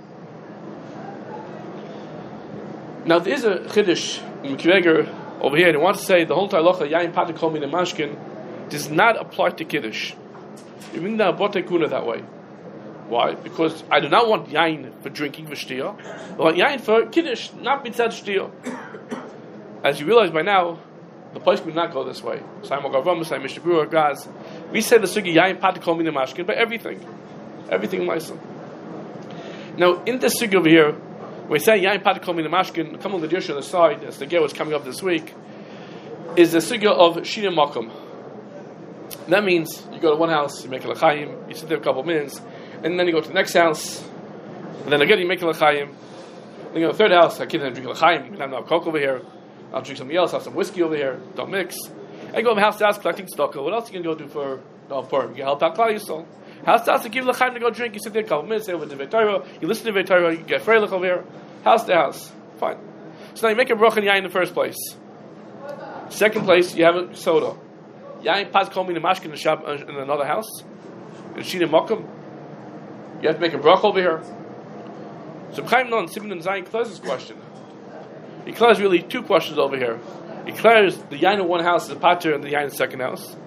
Now there is a chiddush in Mekivegger over here, and I want to say the whole halacha yayin pater kol min mashkin does not apply to kiddush. You bring the bote kuna that way. Why? Because I do not want yain for drinking, for shtia. I want yain for kiddush, not mitzad shtia. As you realize by now, the place would not go this way. Simon Gavram, Simon Mishnah Berurah, Gaz. We say the sugi yain pat kol min mashkin, but everything, everything ma'isa. Now in this sugi over here, we say yain pat kol min mashkin. Come on the dish on the side, as the ger was coming up this week, is the sugi of shina makom. That means you go to one house, you make a l'chaim, you sit there a couple of minutes. And then you go to the next house, and then again you make a l'chaim. Then you go to the third house, I can't drink a l'chaim, you can have no coke over here, I'll drink something else, have some whiskey over here, don't mix. And you go from house to house collecting stock. What else are you going to go do for no, Purim? You can help out Klal Yisrael. House to house to give l'chaim to go drink, you sit there a couple of minutes, say over the Torah, you listen to the Torah, you get freilich over here, house to house. Fine. So now you make a bracha and yayin in the first place. Second place, you have a soda. Yayin pas kol min mashkin in another house. In Shina Mokum. You have to make a bracha over here. So Chaim Non Simon and Zayin clears this question. He clears really two questions over here. He clears the yain in one house is a pater and the yain in the second house.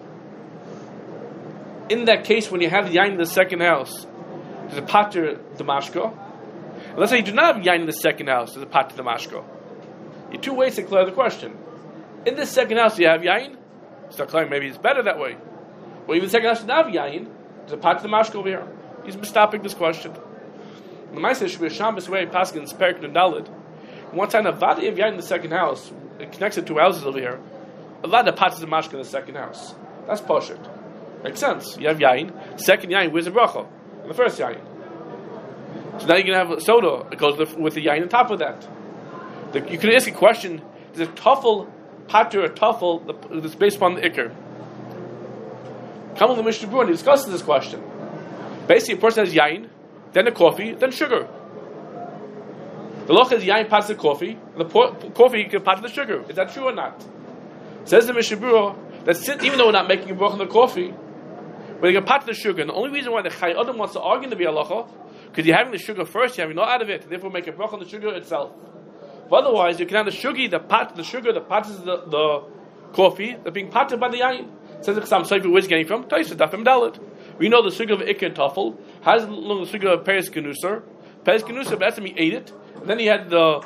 In that case, when you have the yain in the second house, there's a pater damashko. And let's say you do not have yain in the second house, there's a pater damashko. You have two ways to clear the question. In the second house, you have yain. So clearing maybe it's better that way. Well, even the second house does not have yain. There's a pater damashko over here. He's stopping this question. The Ma'aseh should be a Shabbos way Paskin's Perik and Dalid. One time, a vadi of yain in the second house, it connects to two houses over here. A lot of patas of mashka in the second house. That's poshut. Makes sense. You have yain. Second yain, where's the bracha? In the first yain. So now you can have soda. It goes with the yain on top of that. The, you could ask a question: is a tuffle pater a tuffle that's based upon the ikr? Come on the Mishnah Berurah and he discusses this question. Basically, a person has yain, then a coffee, then sugar. The loch is yain pats the coffee, and the po- coffee can pat the sugar. Is that true or not? Says the Mishnah Berurah that since, even though we're not making a bracha on the coffee, but you can pat the sugar. And the only reason why the Chai Adam wants to argue to be halacha, because you're having the sugar first, you're having no out of it, and therefore make a bracha on the sugar itself. But otherwise, you can have the sugar, the pat, the sugar, the pat is the, the coffee, they're being patted by the yain. Says the Chassam Sofer, where's it getting from? Taisa Dafim Dalet. We know the sugar of Iker and Tafel has the sugar of Peres Genusar. Peres Genusar, but that's he ate it. And then he had the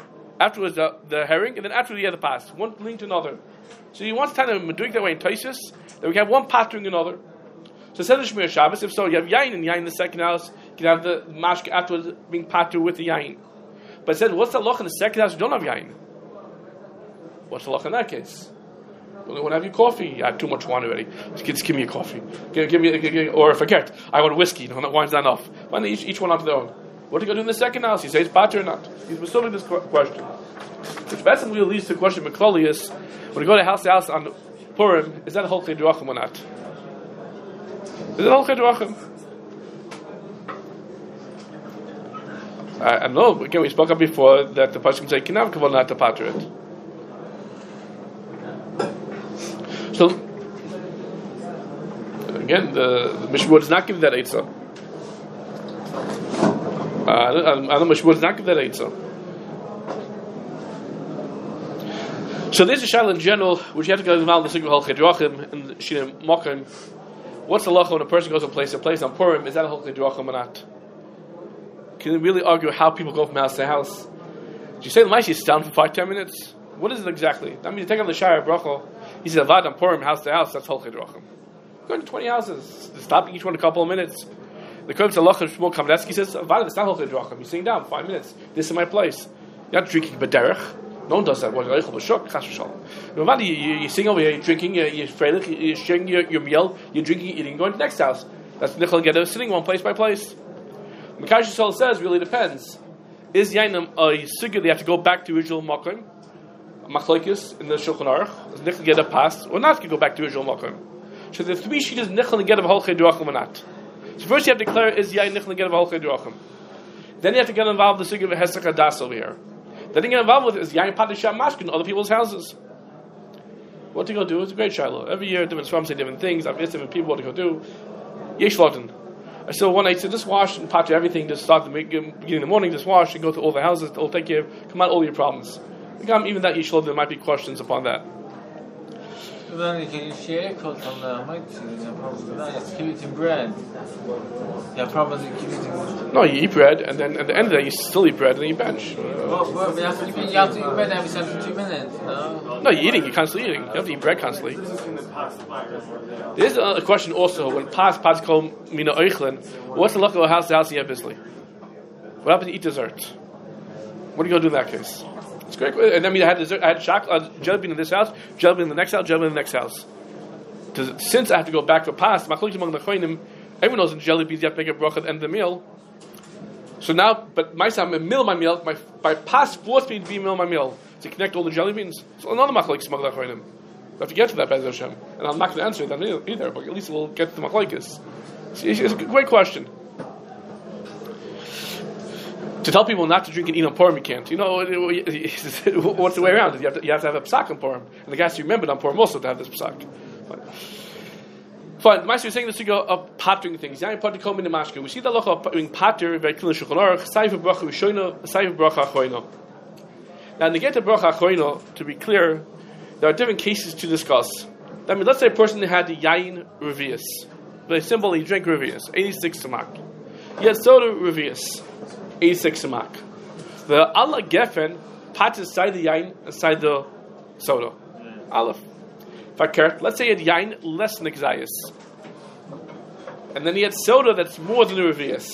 afterwards the, the herring, and then after the other pass. One linked to another. So he wants to kind of do it that way in Taisus, that we have one pot doing another. So said the Shmir Shabbos, if so, you have yain and yain in the second house, you can have the mashka afterwards being patu with the yain. But it said, what's the loch in the second house you don't have yain? What's the loch in that case? You don't want to have your coffee. You had too much wine already. Just give me a coffee. Give, give me, give, give, or forget, I want whiskey. No, wine's not enough. Why not each, each one onto their own? What do you go do in the second house? You say it's patu or not? He's resolving this question. Which basically leads to the question of Meklolius, when you go to house to house on Purim, is that a whole Chedruachim or not? Is it all Chedruachim? I know. Again, we spoke up before that the person can say Kinav Kavon not to pater it. So again, the, the Mishmur does not give that eitzah. Uh, I know Mishmur does not give that eitzah. So there's a shayla in general, which you have to go involved in the Sigma Hol Chedruachim and Shinim Mokim. What's the lacha when a person goes to a place, a place on Purim? Is that a Hol Chedruachim or not? Can you really argue how people go from house to house? Did you say the Maishi is down for five, ten minutes? What is it exactly? That means you take on the Shire Bracha. He says, Avad on Purim, house to house, that's Hol Chedruachim. Going to twenty houses, stopping each one a couple of minutes. The Kohen Tzalach of Shmuel Kamenetsky says, Avad, it's not Hol Chedruachim. You're sitting down five minutes. This is my place. You're not drinking B'derech. No one does that. You, you, you sing over here, you're drinking, you're, you're, you're sharing your, your meal, you're drinking, eating, going to the next house. That's Nichol Geder, sitting one place by place. Mekash Yisrael says, really depends. Is Yainam a sugar that you have to go back to original Makom, Machlokes in the Shulchan Aruch, is Nichol Geder passed, or not to go back to original Makom? So the three sheet is Nichol Geder Hol Chedruachim or not. So first you have to declare, is Yain Nichol Geder Hol Chedruachim? Then you have to get involved in the sugar of Hesach Hadas over here. The thing you're involved with is Yain Padishah Mashkin, other people's houses. What to go do? It's a great shiloh. Every year, different swams say different things. I've asked different people what to go do. Yesh Lotin. I said one night, so just wash and pat everything, just start the beginning of the morning, just wash and go to all the houses, they'll take care of, come out all your problems. Even that Yesh Lotin, there might be questions upon that. Then can you share code from the mitzvah? You have problems with that. You have to keep eating bread. You have problems with keep eating. No, you eat bread, and then at the end of the day, you still eat bread, and then you bench. Well, well, you, have to, you have to eat bread every seventy-two minutes. No, no, you're eating. You're constantly eating. You have to eat bread constantly. There's a question also when pas pas call mina oichlin. What's the luck of a house to house you have busily? What happens to eat dessert? What are you gonna do in that case? It's great. And then I had dessert, I had chocolate, uh, jelly bean in this house, jelly bean in the next house, jelly bean in the next house. Since I have to go back for pas, machlokes among the choinim, everyone knows in jelly beans you have to make a bracha at the end of the meal. So now, but my son, I mill my meal, my by pas forced me to be mill my meal to connect all the jelly beans. So another machlokes among the choinim. We have to get to that, Be'ez Hashem, and I'm not going to answer that either, but at least we'll get to the machlokes. It's a great question. To tell people not to drink and eat on Purim, you can't. You know, what's the way around? You have to, you have, to have a psak on Purim. And the guys who remembered on Purim also to have this psak. Fine. Fine. The Master is saying this to go of pattering things. We see the loch of doing patter, very clear in Shulchan Aruch, Saif Bracha Rishono, Saif Bracha Achoino. Now, in the get to Bracha Achoino, to be clear, there are different cases to discuss. I mean, let's say a person who had the Yain Revius. Very simple, he drank Revius, eighty-six samak. He had soda Revius. eighty-six samak. The Allah Geffen pat inside the yain, inside the soda. Aleph. Fakert. Let's say he had yain less than exayis, and then he had soda that's more than the revius.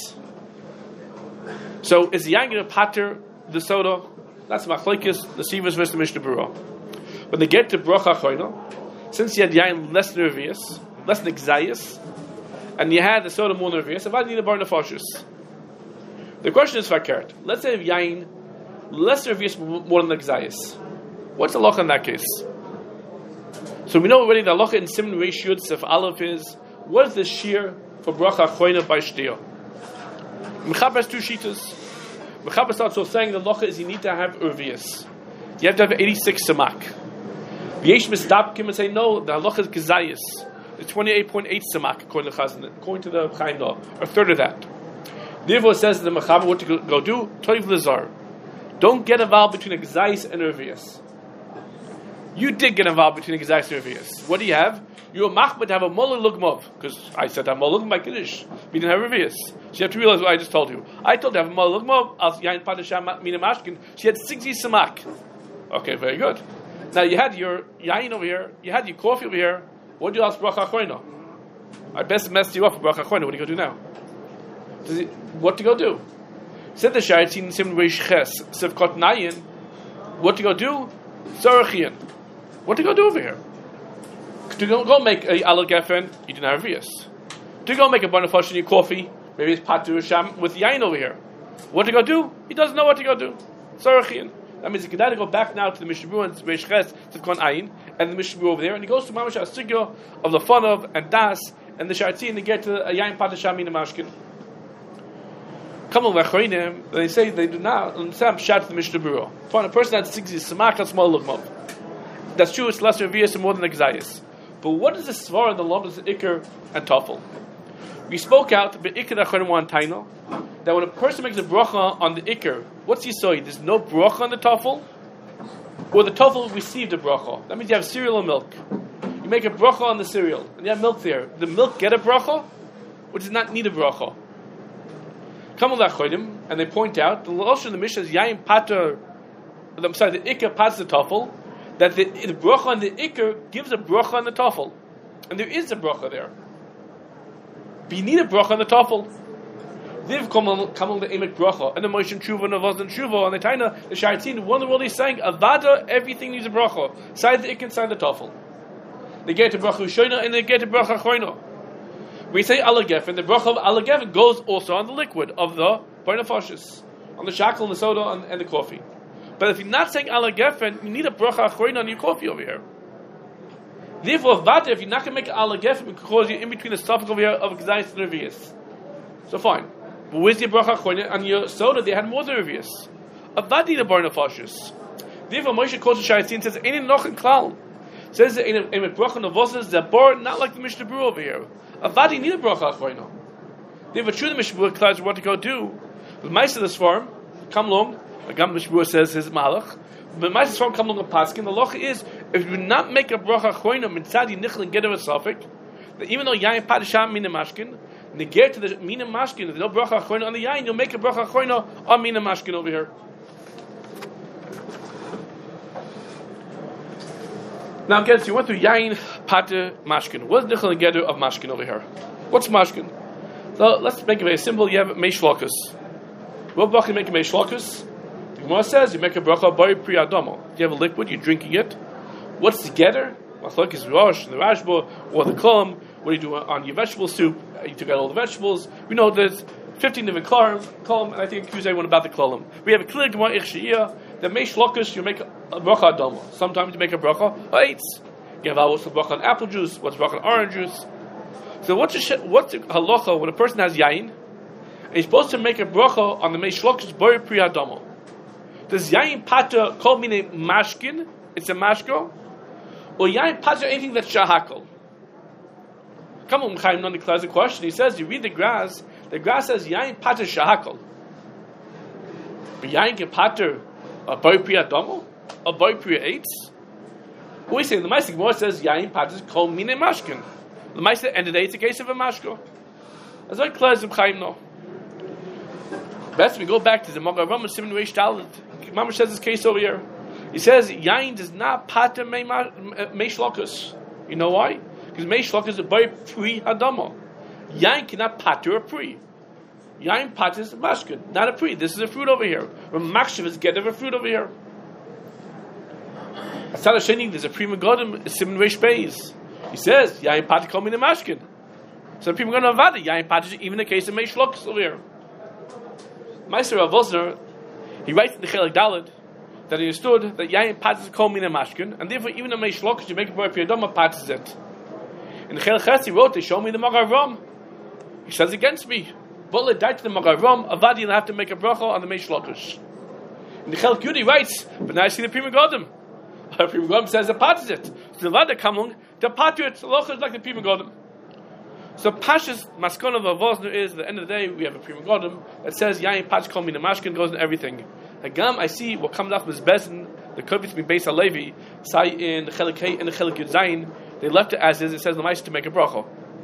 So is the yain going to pater the soda? That's machlokes the Sivas versus the Mishnah Berurah. When they get to bracha choino, since you had yain less than revius, less than exayis, and you had the soda more than revius, if I need a bar nefashis. The question is fakert. Let's say yain less revius more than the exayis. What's the loch in that case? So we know already the loch in siman ratio if aleph is what is the shear for bracha choina by shtia? Mechaber has two shitas. Mechaber starts off saying the loch is you need to have revius. You have to have eighty-six samak. V'yesh mistapkim and say no, the loch is gezayis. It's twenty-eight point eight samak according to Chazan, according to the Chaim Noah, a third of that. Therefore, it says to the Mechaber what to go, go do. Toiv Lazar. Don't get involved between Exais and Revius. You did get involved between Exais and Revius. What do you have? You're Machmad to have a Mola Lugmov. Because I said I'm Mola Lugmov by Kiddush. We didn't have Revius. So you have to realize what I just told you. I told you, she had sixty samak. Okay, very good. Now you had your yain over here, you had your coffee over here. What do you ask bracha achroina? I best messed you up for bracha achroina. What do you go do now? Does it, what do you go do? Said the Sharatzin Sim Reish Ches Sivkot Nayin. What do you go do? Sarachian. What do you go do over here? Do you go, go make a ala gefen? You didn't have revius. Do you go make a bonafosh in your coffee? Maybe it's patu sham with yain over here. What do you go do? He doesn't know what to go do. Sarachian. That means he can either go back now to the Mishnah and Reish Ches Sivkot Ayin and the Mishnah over there, and he goes to Mamash Asugyo of the Fanov and Das and the Sharatzin to get to a yain patu sham in the mashkin. Come on, they say they do not understand Pshat to the Mishnah Berurah. Upon a person that sixty samak, small lugmav. That's true, it's less revius and more than exayis. But what is the svar of the law of Iker and Tafel? We spoke out the Iker Achronim one taino that when a person makes a bracha on the Iker, what's he say? There's no bracha on the Tafel, or the Tafel received a bracha. That means you have cereal or milk. You make a bracha on the cereal, and you have milk there. The milk get a bracha, or does not need a bracha? Come on, and they point out the Lashon of the Mishnah is Yain Pater. I'm sorry, the Iker pats the Tafel. That the, the bracha on the Iker gives a bracha on the Tafel, and there is a bracha there. But you need a bracha on the Tafel. They've come on, come on the Emek bracha, and the Moshe Tshuva and the Vaz and Tshuva, and the Taina, the Sharatzin. One of the world is saying Avada, everything needs a bracha. Side the Iker, side the Tafel. They get a bracha Ushoina and they get a bracha Achroina. We say ala gefen, the bracha of ala gefen goes also on the liquid of the barnafashis, on the shackle and the soda and, and the coffee. But if you're not saying ala gefen, you need a bracha achroina on your coffee over here. Therefore, vata, if you're not going to make ala gefen, because you're in between the suffix over here of gzayis and revius. So fine. But where's your bracha achroina on your soda? They had more than revius. A vata need a barnafashis. Therefore, Moshe quotes the Sharatzin says, "Ain't noch in klal." Says that in a bracha novosas that bar not like the Mishnah Berurah over here. A vadi need a bracha achroina. They have a true Mishnah Berurah class what to go do. But mice of this farm come along. Agam Mishnah Berurah says his malach. But mice of this farm come along a paskin. The loch is if you do not make a bracha achroina mitzadi nichel and get of a suffix, that even though yain padisham mina mashkin, negate to the mina mashkin. If there's no bracha achroina on the yain, you'll make a bracha achroina on mina mashkin over here. Now again, so you went through Yain, Pate, Mashkin. What's the Nichel and Geder of Mashkin over here? What's Mashkin? So let's make it very simple. You have Meish Lakus. What bracha you make a Meish Lakus? The Gemara says you make a bracha Bari Pri Adamo. You have a liquid, you're drinking it. What's the Geder? Machlok is Rosh, the Rashba, or the Kolam. What do you do on your vegetable soup? You took out all the vegetables. We know there's fifteen different Kolam, and I think accuse everyone about the Kolam. We have a clear Gemara Ich She'iyah. The Meish Lakus, you make a bracha adama. Sometimes you make a bracha or eitz. You have what's the bracha on apple juice, what's the bracha on orange juice. So what's the, what's the halacha when a person has yain, and he's supposed to make a bracha on the Meish Lakus bari pri adama? Does yain pata call me mashkin? It's a mashko, or yain pata anything that's shahakal? Come on, Chaim Nani declares a question. He says, you read the grass. The grass says yain pata shahakal, but yain ke pater a boy priya domo, a boy priya eitz. We say the Ma'aseh Gemara says yain patas kol mine mashkin. The Ma'aseh end of the day it's a case of a mashko. As I close the Chaim no. Best we go back to the Magar Rambam Siman Reish Dalet. Mama says this case over here. He says yain does not pater meish lakus. You know why? Because meish lakus is a boy pri hadama. Yain cannot pater a pri. Yain pat is mashkin, not a pri. This is a fruit over here. Makshav is get of a fruit over here. Asal Sheni, there's a prima godim, Siman Reish Beis. He says yain pat kol min mashkin. So the prima godim avada yain pat is even the case of meish lakus over here. Meister Rav Vosner, he writes in the Chelik Dalet that he understood that yain pat is kol min mashkin, and therefore even a meish lakus you make a boy pri adama pat is it. In the Chelik Ches he wrote, they show me the Magar Ram. He says against me. But let die to the Magar Ram, Avadi will have to make a bracha on the Meish Lakush. In the Chelik Yudi writes, but now I see the Prima Godim. The Prima Godim says the pat is it. So the Vada Kamung, the pat it, the Loch is like the Prima Godim. So Pashas Maskon of Avosner is, at the end of the day, we have a Prima Godim that says, Yain Pach Kol Mina Mashkin goes in everything. Agam, I see what comes off Miz Bezin, the Kovitz Min Beis HaLevi, Sai in the Chelik Hey and the Chelik Yud Zayin, they left it as is, it says the Meish to make a bracha.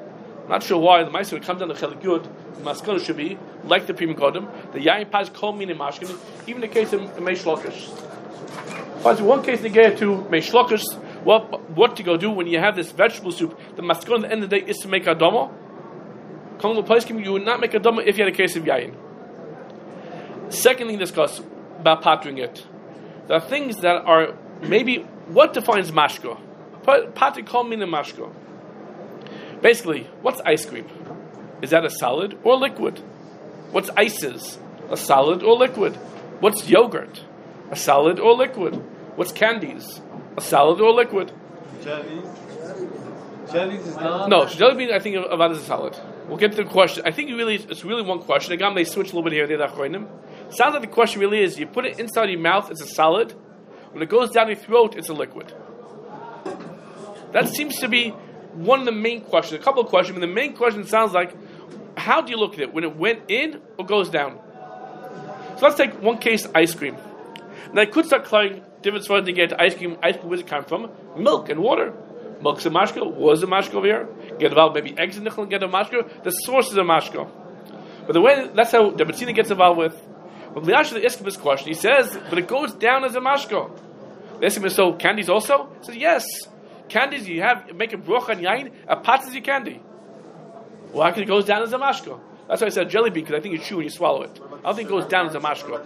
I'm not sure why the Ma'aser would come down to Chelik Yud. The Maskana should be like the Prima Kodim. The Yain Paz Kol Minim Mashkin. Even the case of Meish Lakish. But in one case they get to Meish Lakish. What what to go do when you have this vegetable soup? The Maskana at the end of the day is to make Adama. Kol Paiskim, you would not make Adama if you had a case of Yain. Second thing discussed about patring it. There are things that are maybe what defines mashka. Patri Kol Minim Mashka. Basically, what's ice cream? Is that a solid or liquid? What's ices? A solid or liquid? What's yogurt? A solid or liquid? What's candies? A solid or liquid? Jelly. Jelly is not. No, jelly bean I think of that as a solid. We'll get to the question. I think it really it's really one question. Again, they switch a little bit here. They're sounds like the question really is: you put it inside your mouth, it's a solid. When it goes down your throat, it's a liquid. That seems to be one of the main questions. A couple of questions, but the main question sounds like: how do you look at it? When it went in or goes down? So let's take one case: ice cream. Now I could start clearing different ways to get ice cream. Ice cream, where does it come from? Milk and water. Milk's a mashko. Was a mashko over here? Get involved maybe eggs in nichel and get a mashko. The source is a mashko. But the way that's how the Betzina gets involved with. When the Ashla asks him this question, he says, but it goes down as a mashko. They ask him, so candies also? He says, yes. Candies, you have make a broch and yain, a pat is your candy. Why? Because it goes down as a mashko. That's why I said jelly bean, because I think you chew when you swallow it. I don't think it goes down as a mashko.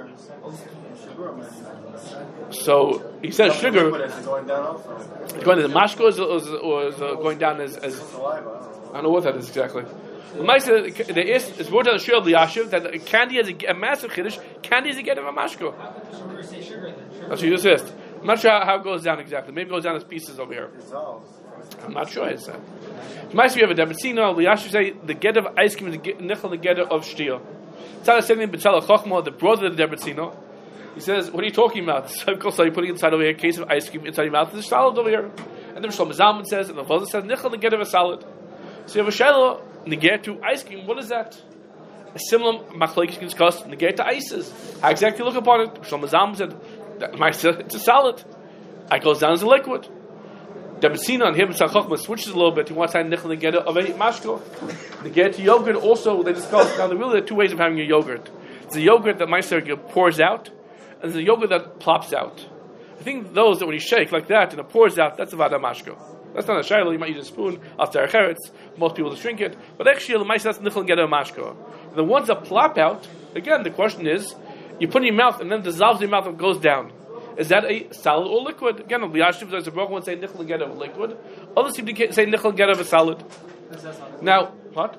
So he says sugar. Going to the mashko is, is, or is uh, going down as, as I don't know what that is exactly. There is it's brought down the shul of the Yashiv that candy has a, a massive chiddush. Candy is a get of a mashko. That's what you just asked. I'm not sure how, how it goes down exactly. Maybe it goes down as pieces over here. I'm not sure. It's uh, might be have a debetzina. The Yashiv say the get of ice cream is the nichel the get of shtia. Tzara saying B'tzala Chochma, the brother of the debetzina. He says, what are you talking about? So of course, are you putting inside over here a case of ice cream inside your mouth? There's a salad over here. And then Shlomo Zalman says, and the father says, nichel the get of a salad. So you have a shayla, negate to ice cream. What is that? A similar machlokes discussed, negate to ices. How exactly look upon it? Shlomo Zalman said, it's a salad. It goes down as a liquid. The Betzina on him Chachma switches a little bit. He wants to have nichel negate of a mashko. Negate to yogurt also, they discussed. Now, there really are two ways of having a yogurt. There's a yogurt that Meister pours out, and there's a yogurt that plops out. I think those that when you shake like that and it pours out, that's a vada mashko. That's not a shayla. You might use a spoon after a cheretz. Most people just drink it. But actually, the Meister that's nichel negate of a mashko. And the ones that plop out, again, the question is, you put it in your mouth and then it dissolves in your mouth and goes down. Is that a solid or liquid? Again, the Yashiv, there's a broken one say nichel and get of a liquid. Others seem to say nichel and get of a solid. Now, what?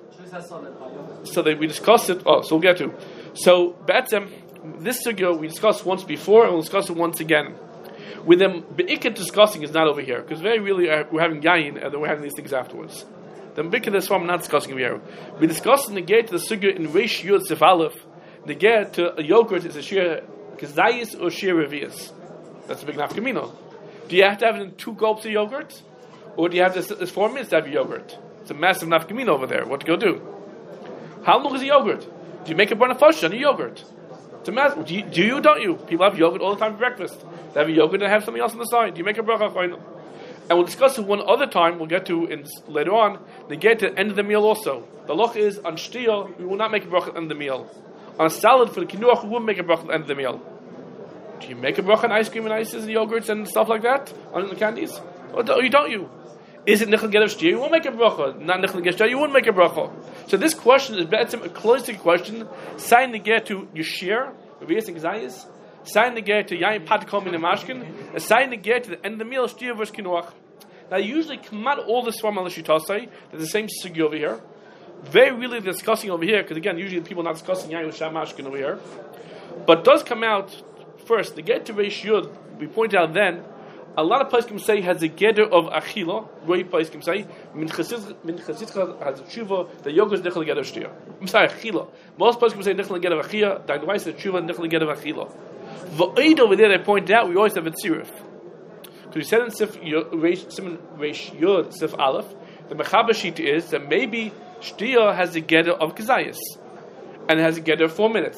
So they, we discussed it. Oh, so we'll get to. So, Be'etzem, this sugya we discussed once before and we'll discuss it once again. With them, Be'ikit discussing is not over here because very really uh, we're having yayin and then we're having these things afterwards. The Be'ikit is why I'm not discussing over here. We discussed in the gate the sugya in Reish Yud Sif Aleph. The gate to a yogurt is a shir kazayis or shir revius. That's a big nafkamino. Do you have to have it in two gulps of yogurt? Or do you have this, this four minutes to have yogurt? It's a massive nafkamino over there. What to go do? How long is a yogurt? Do you make a barnafosh on a yogurt? It's a massive. Do you, do you, don't you? People have yogurt all the time for breakfast. They have a yogurt and have something else on the side. Do you make a bracha? And we'll discuss it one other time, we'll get to in, later on, they get to the end of the meal also. The loch is, on shtiya, we will not make a bracha at the end of the meal. On a salad for the kinuach, we will make a bracha at the end of the meal. Do you make a bracha on ice cream and ices and yogurts and stuff like that? On the candies? Or do, you don't you? Is it nichel get of shtiya? You won't make a bracha. Not nichel get shtiya, you wouldn't make a bracha. So this question is a close question. Sign the get to Yeshir, Revius and Gzayis. Sign the get to Yayin Patkom in the Mashkin. Sign the get to the end of the meal, shtiya versus kinuach. Now usually come out all the Swam al Shitasai, there's the same sugi over here. Very really discussing over here, because again, usually people are not discussing Yayin Sham Mashkin over here. But does come out first, the get to Reish Yud, we point out then, a lot of poskim say has a geder of achila. Roy poskim say min chassidcha has a tshuva. The yogurt is nichel geder shtiya. I'm sorry, achila. Most poskim say nichel geder achila. The advice is tshuva nichel geder achila. V'oid over there, they point out we always have a tziruf. Because we said in Sif Simon Reish Yud Sif Aleph, the mechaber sheet is that maybe shtiya has a geder of kazayis, and it has a geder of four minutes.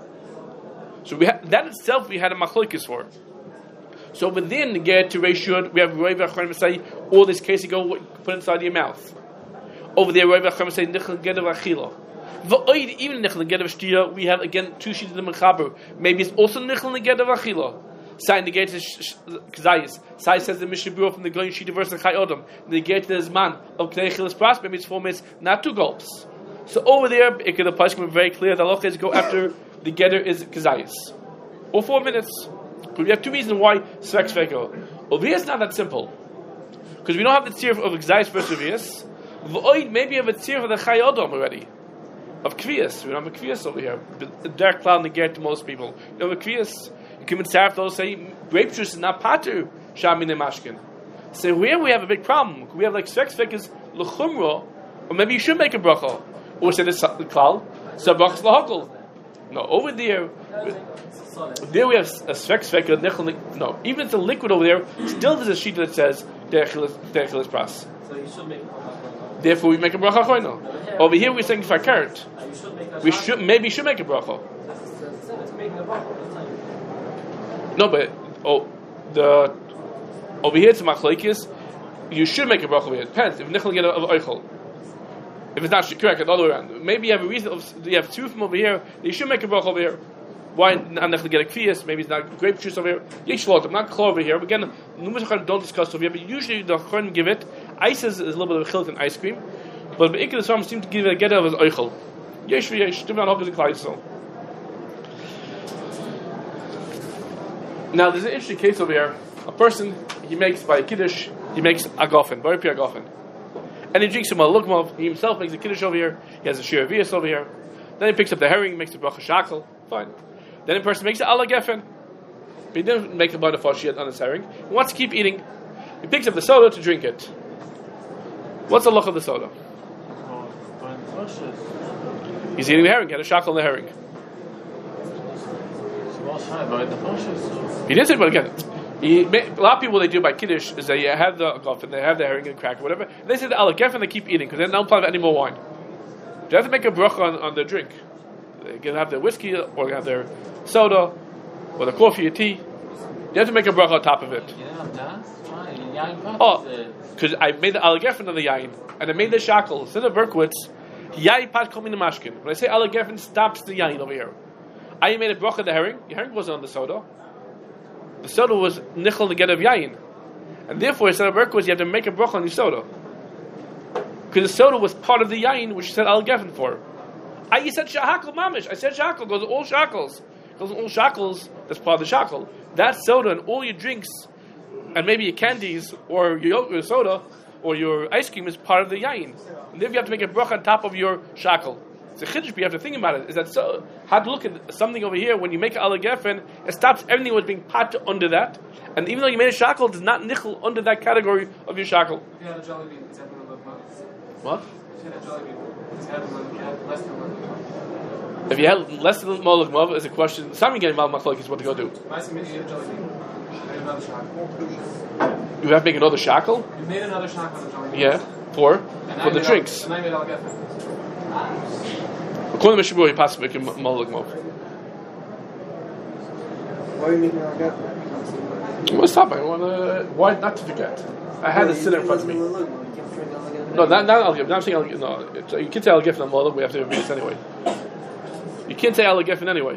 So we ha- that itself we had a machlokes for. So within the get to Reish Yud, we have Roy V'Achronim say all this case you go put inside your mouth. Over there, Rav Acham say nichel gedav achila. V'oid even nichel gedav shtia. We have again two sheets of the mechaber. Maybe it's also nichel gedav achila. Sai negates kzayis. Sai says the Mishnah Berurah from the Goyin sheet versus Chai Odom. Negate the man of knei chilas pras. Maybe it's four minutes, not two gulps. So over there, it could apply to be very clear. The halacha is go after the getter is kzayis, or four minutes. Because we have two reasons why svek sveko. Over here, it's not that simple. Because we don't have the tzir of kzayis versus Vias. Maybe you have a tzir for the Chai Odom already. Of Kviyas. We don't have a Kviyas over here. The dark cloud negate to most people. You don't have a Kviyas. You come in Saraf, those say grape juice is not Patu, Shamin and Mashkin. So here we have a big problem. We have like Svek Svek is L'chumra, or maybe you should make a bracha. Or say the cloud, so brachas lahakol. No, over there, there we have a Svek Svek, no, even if it's a liquid over there, still there's a sheet that says Dechilas Pras. So you should make a bracha. Therefore, we make a bracha choino. Over here, we're saying for carrot. We should maybe should make a bracha. No, but oh, the over here it's a machlokes. You should make a bracha over here. It depends. If nichel get of oichel, if it's not correct, the other way around. Maybe you have a reason. Of, you have two from over here. You should make a bracha over here. Why not nichel get a kfiyas? Maybe it's not grape juice over here. Yesh lot. I'm not clear over here. Again, numerous don't discuss over here. But usually the chachamim give it. Ice is, is a little bit of a chilik in ice cream, but the ikar the seem to give it a get of his oichel. Yesh v'yesh. Do not hope it's a klai. Now, there's an interesting case over here. A person, he makes by a kiddush, he makes a gofen, very pure gofen. And he drinks some malukmov, he himself makes a kiddush over here, he has a shir vias over here. Then he picks up the herring, makes a bracha shakel, fine. Then a person makes a ala gefen. But he didn't make a banafash yet on his herring. He wants to keep eating. He picks up the soda to drink it. What's the look of the soda? He's eating the herring, he had a shakel on the herring. He didn't say, but again, he, a lot of people they do by kiddush is they have the gofen, they have the herring and cracker, whatever. And they say the ala gefen, they keep eating because they don't apply any more wine. They have to make a bracha on, on their drink. They can have their whiskey or they have their soda or the coffee or tea. They have to make a bracha on top of it. Oh, because I made the ala gefen of the yain and I made the shakel instead of Berkowitz. Yain pat komin the mashkin. When I say ala gefen, stops the yain over here. I made a bracha of the herring. The herring wasn't on the soda. The soda was nichel to get of yayin, and therefore instead of Berkowitz, you have to make a bracha on the soda because the soda was part of the yayin, which you said al gefen for. I said shahakal mamish. I said shakal goes all shakals. Goes all shakals. That's part of the shakal. That soda and all your drinks, and maybe your candies or your, your soda or your ice cream is part of the yayin, and therefore you have to make a bracha on top of your shakal. The chiddush you have to think about it is that so how to look at something over here when you make ala gefen, it stops everything was being pat under that, and even though you made a shackle, it does not nichel under that category of your shackle. If you had a jelly bean, it's having a look. What? If you had a jelly bean, it's having less than one. If you had less than molech mav, is a question. Some getting mal machlok is what to go do. I see you had a jelly bean. You made another shackle. You have to make another shackle. You made another shackle on the jelly bean. Yeah, for And for the made drinks. Al, and I made ala gefen. According to Mishnah Berurah, he passes make molech mav. Why are you making ala gefen? What's up? I want to. Why not to forget? I had it sit in front of me. No, not not al gefen. I'm saying al gefen. No, it's, you can't say al gefen on molech. We have to read this anyway. You can't say ala gefen anyway.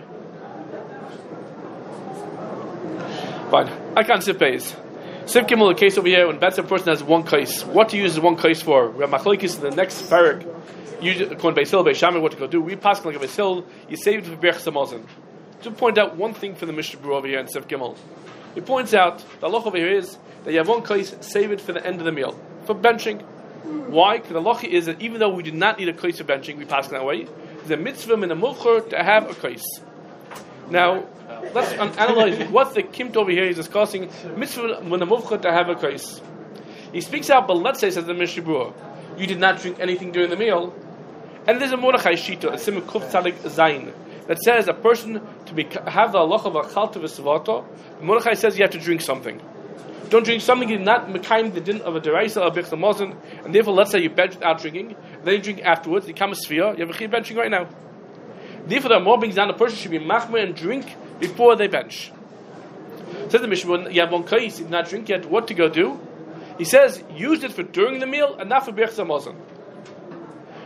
Fine. I can't sip pays. Sip Gimel, a case over here when that's a person has one case. What to use one case for? We have machlokes in the next parak. Usually, according to Beis Hillel, Beis Shammai, what to go do? We pass like a Beis Hillel. You save it for Berch Samazon. To point out one thing for the Mishnah Berurah over here in Sif Gimel, he points out the halacha over here is that you have one case, save it for the end of the meal for benching. Why? Because the halacha is that even though we do not need a case for benching, we pass that way. There's a mitzvah in a muvcher to have a case. Now, let's analyze what the kimt over here is discussing. Mitzvah when a muvcher to have a case. He speaks out, but let's say, says the Mishnah Berurah, you did not drink anything during the meal. And there's a Mordechai Shita, a Simon Kuf Tzadik Zayin, that says a person to be, have the halacha of a chalta v'savato. Mordechai says you have to drink something. Don't drink something you did not mekayim the din of a deraisa or bich samazon, and therefore let's say you bench without drinking, then you drink afterwards, you become a sphere, you have a chiyuv benching right now. Therefore, there are more brings down a person should be machmer and drink before they bench. Says the Mishnah, when you have one case, you did not drink yet, what to go do? He says use it for during the meal and not for bich samazon.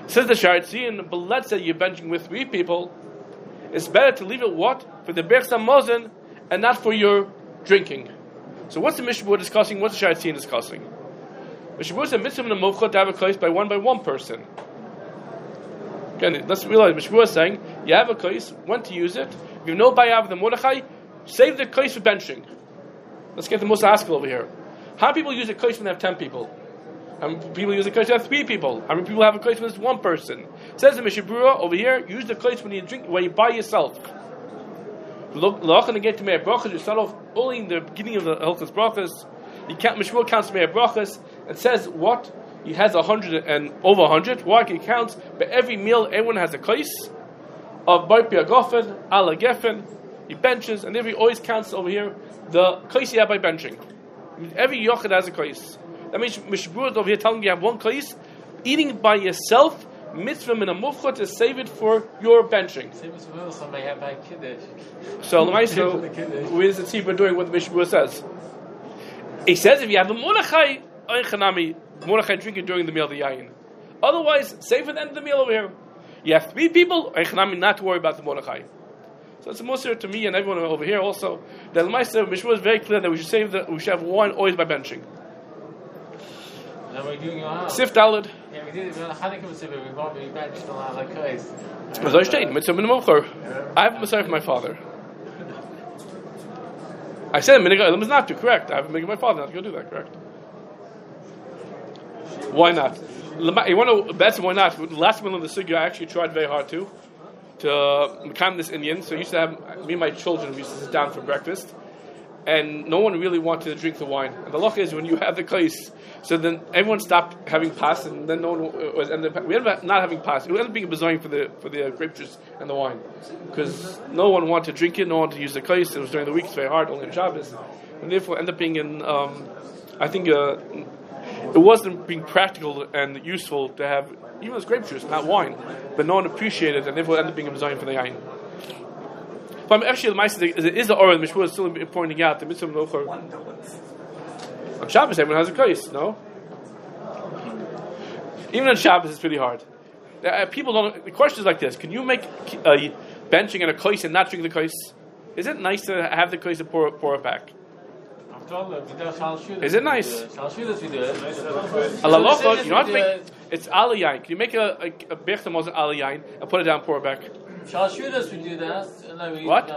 Says the Sharetzian, but let's say you're benching with three people, it's better to leave it what? For the Berch Samazon and not for your drinking. So what's the Mishnah discussing? What's the Sharetzian discussing? Mishnah said mitzvah in the Movcha to have a kais by one by one person. Again, let's realize Mishnah is saying you have a kais, when to use it. If you know by Av the Mordechai, save the kais for benching. Let's get the Musa Haskell over here. How many people use a kais when they have ten people? How many people use a kais when they have three people? How many people have a kais when there's one person? It says in Mishnah over here, use the kais when you drink, when you buy yourself. Look, and get to Meir Brachas. You start off only in the beginning of the Hilchos Brachas. You count Mishmur counts Meir Brachas and says what he has a hundred and over a hundred. Why? He counts, but every meal everyone has a kais of Barpi Agofen, Ala Gefen. He benches, and every always counts over here the kais you have by benching. Every yochid has a kais. That means Mishmur is over here telling you you have one kais. Eating by yourself, mitzvah min a mufcha to save it for your benching. So, Lamaisa, where does it see we're doing what the Mishmur says? He says if you have a Mordechai, Oichanami, Mordechai drinking during the meal of the yayin. Otherwise, save for the end of the meal over here. You have three people, Oichanami, not to worry about the Mordechai. So it's a musir to me and everyone over here also. The Lamaisa, Mishmur is very clear that we should save the, we should have wine always by benching. Sif Dalad. Yeah, we did it on Hanukkah Masibah. We bought me benched a lot like Kais. I have a Messiah for my father. I said a minute ago, is not to correct. I have a minute my father not to go do that, correct? Why not? You want to bet why not? The last one of the sugya I actually tried very hard to to uh, calm this Indian. So I used to have me and my children we used to sit down for breakfast, and no one really wanted to drink the wine. And the luck is when you have the kais, so then everyone stopped having pas, and then no one was ended up, we ended up not having pas. It ended up being a bezoin for the for the uh, grape juice and the wine, because no one wanted to drink it, no one wanted to use the kais. It was during the week; it's very hard, only on Shabbos, and therefore ended up being in. Um, I think uh, it wasn't being practical and useful to have even as grape juice, not wine, but no one appreciated it, and therefore it ended up being a bezoin for the yain. But actually, the Ma'aseh is is the Orah. The Mishmur is still pointing out the mitzvah nochor. On Shabbos, everyone has a kais, no? Even on Shabbos, it's pretty hard. Uh, people don't. The question is like this: can you make a benching and a kais and not drink the kais? Is it nice to have the kais and pour, pour it back? Is it nice? Alalocha, you know what to make? It's alayain. Can you make a a, a berchamos and alayain and put it down, pour it back? Shalshudas, we do that. No, we what?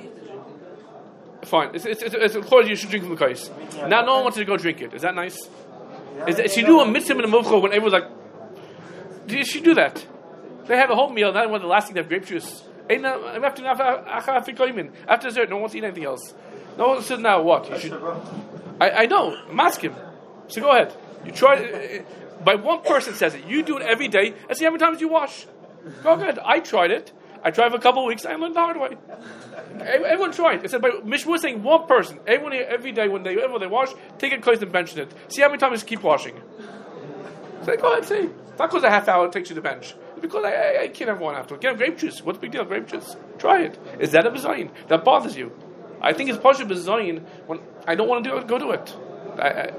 Fine. It's it's it's, it's of course you should drink from the kais. Now no one wants to go drink it. Is that nice? Is it, she do a mitzvah in a muvcha when everyone's like, did she do that? They have a whole meal. Now when the last thing they have grape juice. After after dessert, no one wants to eat anything else. No one says now what you should. I I know. I'm asking. So go ahead. You try. Uh, by one person says it. You do it every day and see how many times you wash. Go ahead. I tried it. I tried for a couple of weeks. I learned the hard way. Everyone tried. It said by Mishmur was saying one person. Everyone every day when they whenever they wash, take a kais and bench it. See how many times you keep washing. So go ahead. See. It's not because a half hour it takes you to bench. It's because I, I, I can't have one after. Get grape juice. What's the big deal? Grape juice. Try it. Is that a bezayin that bothers you? I think it's partially bezayin when I don't want to do it. Go do it. I, I,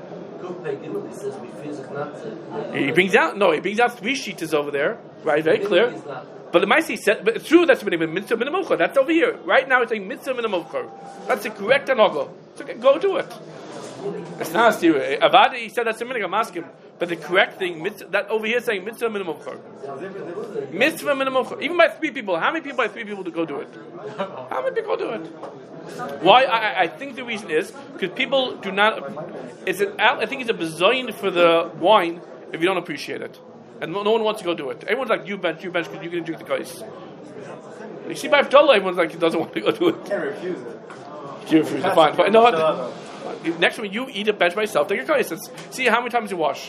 he brings out no. He brings out three sheets over there. Right. Very clear. But the Maisi said, but it's true that's been mitzvah minamulcha. That's over here. Right now it's saying mitzvah minamulcha. That's the correct anaga. So okay, go do it. It's not serious. Avada, he said that's a minhag. I'm asking him. But the correct thing, mitzvah, that over here is saying mitzvah minamulcha. Mitzvah minamulcha. Even by three people. How many people by three people to go do it? How many people do it? Why? I, I think the reason is because people do not. It's an. I think it's a bezoin for the wine if you don't appreciate it. And no one wants to go do it. Everyone's like, you bench, you bench, because you can drink the kais. You see, by Abdullah, everyone's like, he doesn't want to go do it. You can't refuse it. You refuse it, fine. But no, what? Next time you eat a bench by yourself, take your kais. See how many times you wash.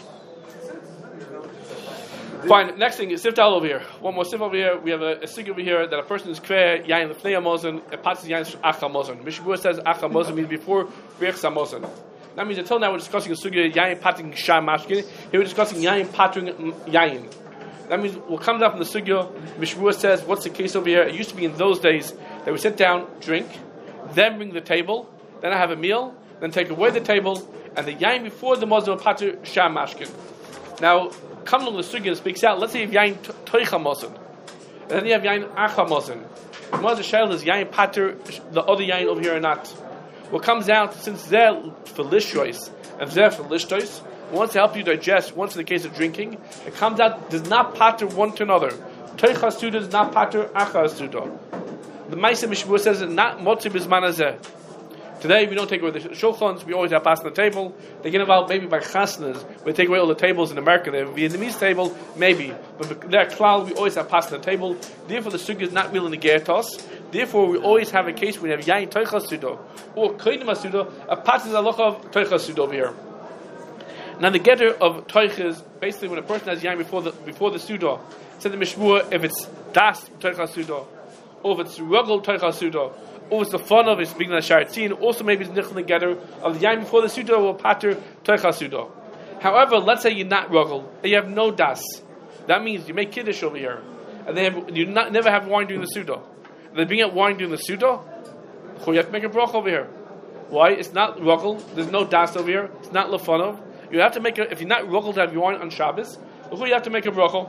Fine, next thing is siftal over here. One more sif over here. We have a, a sig over here that a person is kver, yayin lefnei hamozon, a patzis yayin acha hamozon. Mishabur says acha hamozon means before berch hamozon. That means until now we're discussing a sugya yayin patring sham mashkin. Here we're discussing yayin patring yayin. That means what comes out from the sugya. Mishmur says, what's the case over here? It used to be in those days that we sit down, drink, then bring the table, then I have a meal, then take away the table, and the yayin before the mazal patr sham mashkin. Now come along the sugya speaks out. Let's say you have yain toicha mosin, and then you have yain acha mosin. Mother shell is yain pater the other yain over here or not? What comes out since they're for lishtois and they're for lishtois, wants to help you digest. Once in the case of drinking, it comes out does not pater one to another. Toicha suda does not pater acha suda. The Maisa Mishmur says it's not motzi bizman hazeh. Today we don't take away the shulchans. We always have pass on the table. They get involved maybe by chasnas. We take away all the tables in America. They have a Vietnamese table, maybe. But they're klal. We always have pass on the table. Therefore, the sugi is not really negertos. Therefore, we always have a case where we have yain toicha suda or koidim suda. A pat is a loch of toicha suda over here. Now the getter of toicha is basically when a person has yain before the before the suda. Said the Mishmur, if it's das toicha suda. Or if it's ruggle toicha suda, or it's the fun of it's being a sharatzin, also maybe it's nichel together of the yain before the suda or pater toicha suda. However, let's say you're not ruggle and you have no das. That means you make kiddush over here, and they have you not never have wine during the suda. They bring out wine during the suda. You have to make a brach over here. Why? It's not ruggle. There's no das over here. It's not lefanov. You have to make a if you're not ruggle to have your wine on Shabbos. You have to make a brach.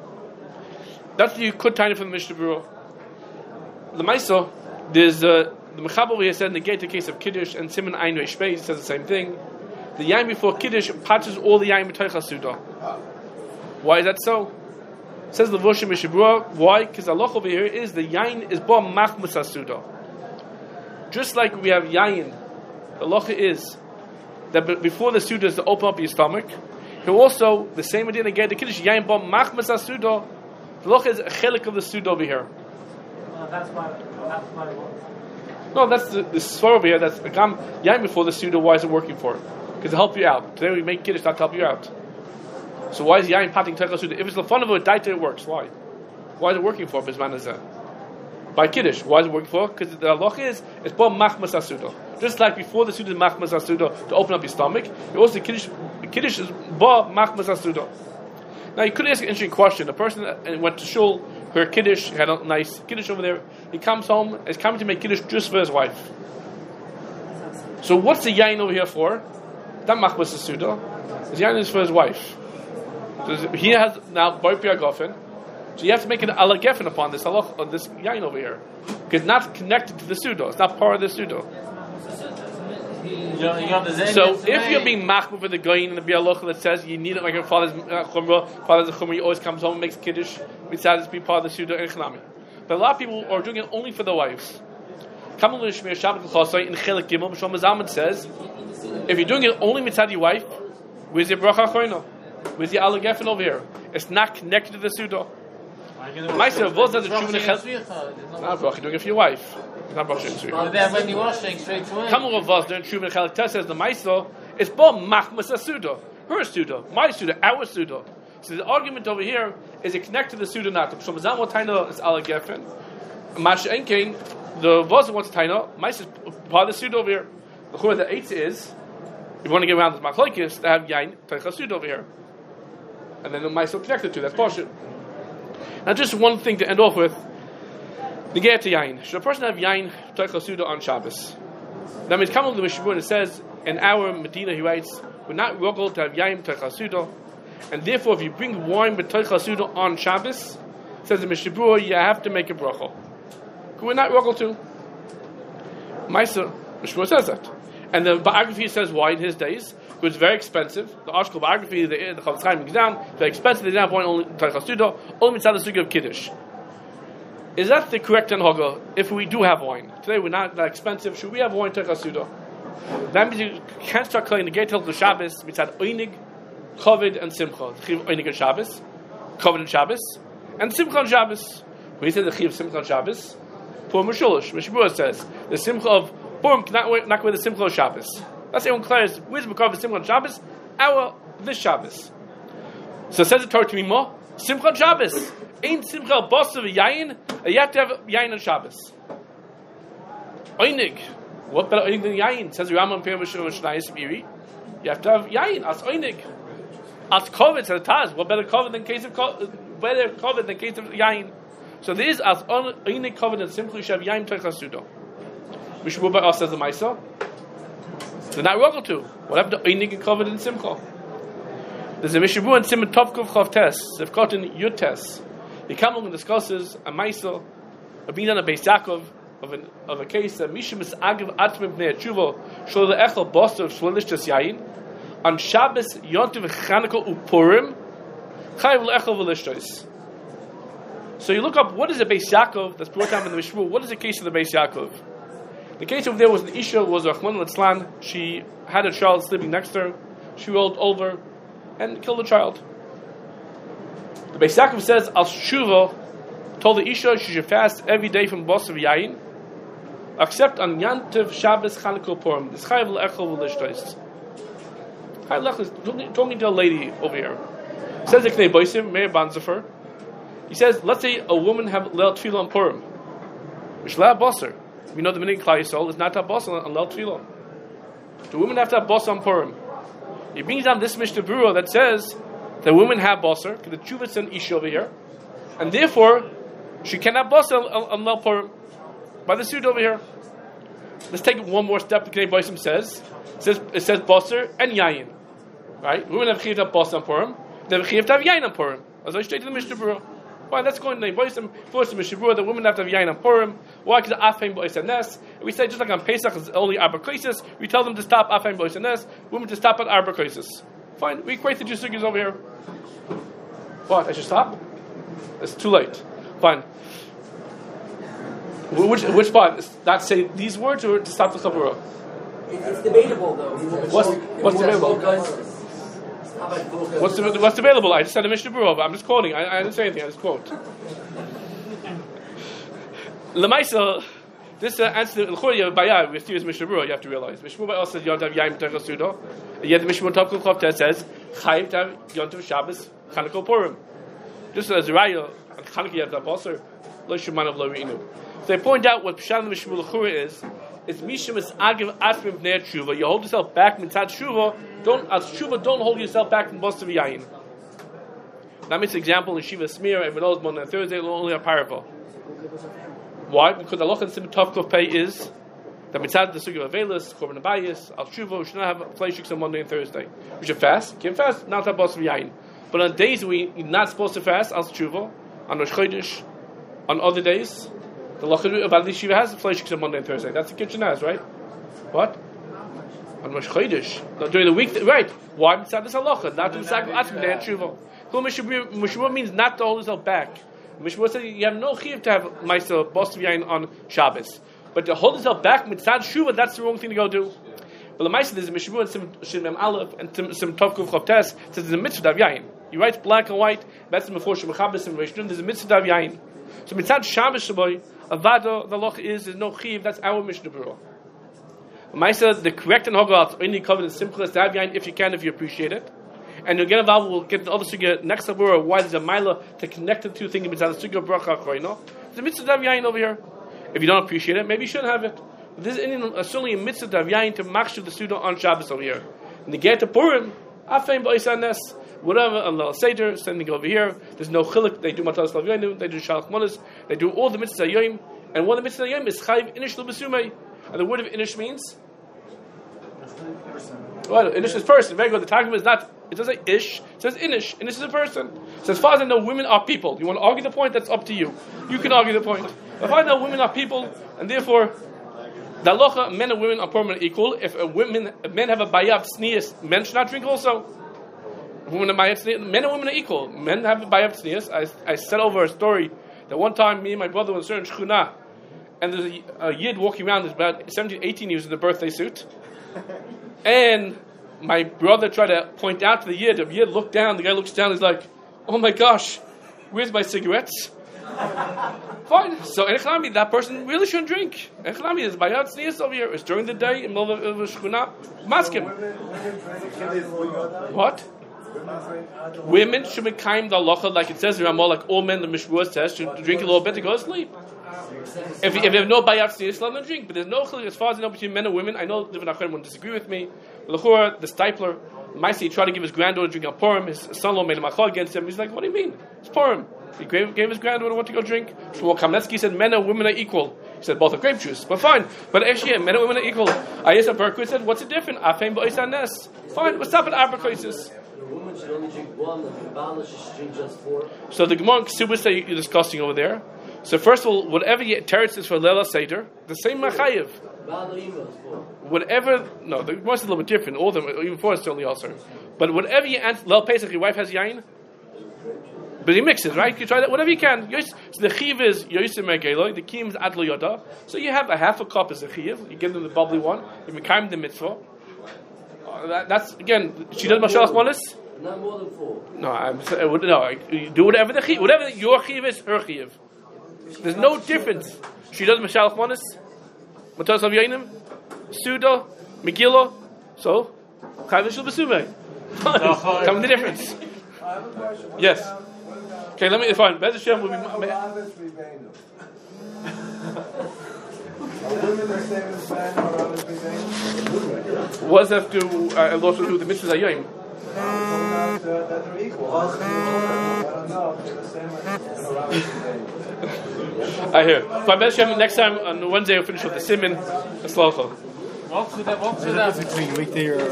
That's the you could tiny from the Mishnah Berurah. The Maisa, there's uh, the Mechaber over here said in the gate the case of Kiddush and Simon Ein Reish Beis says the same thing. The yain before Kiddush patches all the yain b'toicha suda. Why is that so? Says the Voshim Mishabura. Why? Because the loch over here is the yain is bo machmas suda. Just like we have yain, the loch is that before the suda is to open up your stomach. Here also the same idea in the gate the Kiddush yain bo machmas suda. The loch is a chelik of the suda over here. That's my, that's my one. No, that's the, the svar over here. That's agam yain before the suda. Why is it working for? Because to help you out. Today we make kiddush not to help you out. So why is yain patting toicha suda? If it's the fun of it, daita it works. Why? Why is it working for? Bisman is that by kiddush. Why is it working for? Because the halach is it's bo machmas asuda. Just like before the suda is machmas asuda to open up your stomach. You also kiddush kiddush is bo machmas asuda. Now you could ask an interesting question. A person went to shul, heard kiddush, had a nice kiddush over there. He comes home, he's coming to make kiddush just for his wife. So what's the yain over here for? That machmas asuda. The yain is for his wife. So he has now boy piagofen. So you have to make an ala gefen upon this halach on this yain over here, because it's not connected to the suda. It's not part of the suda. So if you're being machmir for the goyin and the bialoch that says you need it like your father's uh, chumrah, father's chumrah, he always comes home and makes kiddush, mitzvah to be part of the suda and chnami. But a lot of people are doing it only for the wives. Kamal Shmir Shabbat Chosai in Chelik Gimel, Shlomo Zalman says, if you're doing it only mitzvah your wife, where's your bracha choino? Where's your ala gefen over here? It's not connected to the suda. Meister, what does the true nechel? Not bracha, doing it for your wife. Not bracha. But then when you washing straight away. Kamal of us, then true nechel test says the Meister, it's bo machmas suda, her suda, my suda, our suda. So the argument over here is it connected to the suda not? Shlomo Zalman what taina is ala gefen. Mash enkein the vos wants taina. Meister part of the suda over here. The chumrah the eighth is. If you want to get around this machlokes, to have yain toicha suda over here. And then the Meister connected to, that's portion. Now just one thing to end off with. The get to yain. Should a person have yain toicha suda on Shabbos? That means, come on the Mishabur and it says, in our Medina, he writes, we're not ruggled to have yain toicha suda. And therefore, if you bring wine with toicha suda on Shabbos, says the Mishabur, you have to make a bracha. We're not ruggled to. Meister, Mishabur says that. And the biography says why in his days, because it's very expensive. The Ashkel biography, the the Chofetz Chaim goes down, very expensive. They didn't have wine only toicha suda, only mitzvah the sugi of kiddush. Is that the correct anhaga? If we do have wine today, we're not that expensive. Should we have wine toicha suda? That means you can't start calling the gate till the Shabbos mitzvah oinig, kovid and simcha. The chiv oinig and Shabbos, kovid and Shabbos, and simcha and Shabbos. When he said the chiv simcha and Shabbos, poor Mishulish, Mishabur says the simcha of Purim cannot not with the simcha of Shabbos. That's the one clear. Where's the Makar of Simcha on Shabbos? Our this Shabbos. So says the Torah to me more. Simcha on Shabbos. Ain't Simcha al Bosav a yayin? You have to have yayin on Shabbos. Oinig. What better oinig than yayin? Says Rambam Pei Mishnayos Biri. You have to have yayin as oinig. As kovid says Taz. What better kovid than case of better kovid than case of yayin? So there is as oinig kovid and Simcha you should have yayin toicha suda. Mishabur by us says the Maisa. They're not ruggled to. What happened to Einig and Kovid and Simcha? There's a Mishabur and Simon Tovkov Chav Tes, Zevkotin Yud Tes. The Kamalung discusses a Maisel, a Binan, a Beis Yaakov, of, an, of a case that Mishim is Agav Atmim Bnei Tshuva, Shlo the Echel Boster of Shvolish Tes Yayin, on Shabbos, Yontiv, Chanukah, Upurim, Chayiv L'Echel V'Lishtos. So you look up, what is a Beis Yaakov that's brought down in the Mishmur? What is the case of the Beis Yaakov? The case over there was the Isha, was Rahman al-Islan. She had a child sleeping next to her. She rolled over and killed the child. The Beis Yaakov says, Al Shuva told the Isha she should fast every day from Bosser Yayin, except on Yantiv, Shabbos, Chanukah, Purim. This Chayiv L'Echel V'Lishtos. Chayiv L'Echel is talking to a lady over here. Says the Knei Boisim, Meir Banzafer. He says, let's say a woman have Leil Tefillah on Purim. Mishlah Bosser. We know the meaning of Klal Yisrael is not to have Bosser on Leil Tefillah. Do women have to have Bosser on Purim? He brings down this Mishnah Berurah that says that women have Bosser, because the Tshuva sent Isha over here, and therefore she cannot have Bosser on, on Leil Purim. By the suit over here. Let's take one more step. The Knei Boisim says, it says, it says Bosser and Yayin. Right? Women have Chiyuv to have Bosser on Purim, they have Chiyuv to have Yayin on Purim. As I straight to the Mishnah Berurah. Fine, that's going to the Boisim. First, the Mishnah Berurah, the women have to have Yain on Purim. Why? Because Afeim Bois and Nes. We say just like on Pesach, it's only Arba Krisis. We tell them to stop Afeim Bois and Nes. Women to stop at Arba Krisis. Fine, we equate the two sugars over here. What? I should stop? It's too late. Fine. Which which part? Not say these words or to stop the Chavurah? It's debatable though. What's what's debatable? What's the, what's available? I just said a Mishnah Berurah. I'm just quoting. I, I didn't say anything. I just quote. Lemaisa, this uh, answer the L'chorah Bayah with serious Mishnah Berurah. You have to realize Mishnah Berurah also says Yontav Yaim B'Teichel Suda. Yet the Mishnah Berurah Chav Tes says Chayiv Tav Yontav Shabbos Chanukah Purim. Just as a Raya on Chanukah you have to have Bosser Lo Shemanav Lo Reinu. So they point out what Pshat the Mishnah Berurah is. It's Mishim is Agav Atmim Bnei Tshuva. You hold yourself back mitzad Tshuva. Don't as Tshuva. Don't hold yourself back from Bosser Yayin. That makes an example in Shiva Smear and Menol's Monday and Thursday only a parable. Why? Because the Loch and Sim Tov Pay is that mitzad the Sugi of Avelis, Korban Abayis, Al Tshuva. We should not have fleishik on Monday and Thursday. We should fast. You can fast, not have Bosser Yayin. But on days we you're not supposed to fast, Al Tshuva, on Rosh Chodesh, on other days. The Lachad about the Shiva has fleishik on Monday and Thursday. That's the kitchen has, right? What? On Rosh Chodesh. During the week, right. Why? Mitzad this halacha, not to mitzad Atmim Bnei Tshuva. Kol Mishabur means not to hold yourself back. Mishabur says you have no chiyuv to have Ma'aser Bosser Yayin on Shabbos. But to hold yourself back, mitzad Tshuva, that's the wrong thing to go do. But the Ma'aser, there's a Mishabur and Sim Shin Mem Aleph and Sim Tov Kuf Chav Tes says there's a mitzvah to have Yayin. He writes black and white, that's before Shemachabes and Rishon, there's a mitzvah to have Yayin. So mitzad Shabbos Shaboy, Avada, the loch is, there's no chiyuv, that's our Mishnah Berurah. Ma'aser, the correct and Hogat only covered in simplest to have Yayin if you can, if you appreciate it. And again, we'll get the other sugya next Chavurah, why there's a mila to connect the two things mitzad the sugya bracha achoyno. There's a mitzvah to have Yayin over here. If you don't appreciate it, maybe you shouldn't have it. But this is uh, certainly a mitzvah to have Yayin to makshuv the Suda on Shabbos over here. And the get to Purim, Afeim Bois Nes, whatever, on Leil Seder, sending over here. There's no chilik, they do Matalas Lav Yoinu, they do Shalach Monas, they do all the mitzvahs Yoim. And one of the mitzvahs Yoim is Chayiv Inish L'Besumei. And the word of Inish means? Well, Inish is person. Very good. The Targum is not, it doesn't say Ish, it says Inish. Inish is a person. So as far as I know, women are people. You want to argue the point? That's up to you. You can argue the point. If I know women are people, and therefore, the halacha, men and women are permanently equal. If a women, if men have a bayav tznius, men should not drink also. Women men and women are equal. Men have a bayav tznius. I, I said over a story that one time me and my brother were in a certain shchuna, and there's a, a yid walking around, there's about seventeen, eighteen years in a birthday suit. And my brother tried to point out to the yid. The yid looked down. The guy looks down. He's like, "Oh my gosh, where's my cigarettes?" Fine. So Echlami, that person really shouldn't drink. Echlami is by tznius over here. It's during the day in the middle of the shchuna. Maskim. What? Women should be kind the halacha, like it says in Ramah, like all men, the Mishmur says, should drink a little bit to go to sleep. If, if you have no bayat tznius, let them drink. But there's no chiluk as far as I know between men and women. I know the Nachman won't disagree with me. L'chora, the Stipler, Maisi tried to give his granddaughter drink a Purim. His son-in-law made a machal against him. He's like, "What do you mean? It's Purim." He gave, gave his granddaughter what to go drink. Shmuel Kametsky said men and women are equal. He said both are grape juice, but fine. But actually, men and women are equal. Ayesa Berkowitz said, "What's the difference?" Afeim ba'isa nes. Fine, let's stop at Arba Krisis. And a woman should only drink one, and the Bala should drink just four. So the Gemara Ksubas that you're discussing over there. So first of all, whatever you teretz is for Lela Seder, the same Machayev. Bala Ima is four. Whatever, no, the Gemara is a little bit different. All of them, even four is still the also. But whatever you answer, Lel Pesach, your wife has yain, but you mix it, right? You try that, whatever you can. So the chiv is yoysim megelo, the kim is adlo yoda. So you have a half a cup as a chiv. You give them the bubbly one. You make the mitzvah. Uh, that, that's again. She does mashalach molis. Not more than four. No, I'm I would no. I, you do whatever the chiv, whatever your chiv is, her chiv. There's no difference. She does mashalach molis. Matos of yainim, suda, megillah. So chayv shel besume. Tell me the difference. Yes. Okay, let me define. Bez Hashem will be. What does that do? I uh, lost to do with the mitzvahs ayim. I hear. But Bez Hashem, next time on Wednesday we'll finish with the Siman. Aslachah. Walk through that. Walk through that. Between weekday or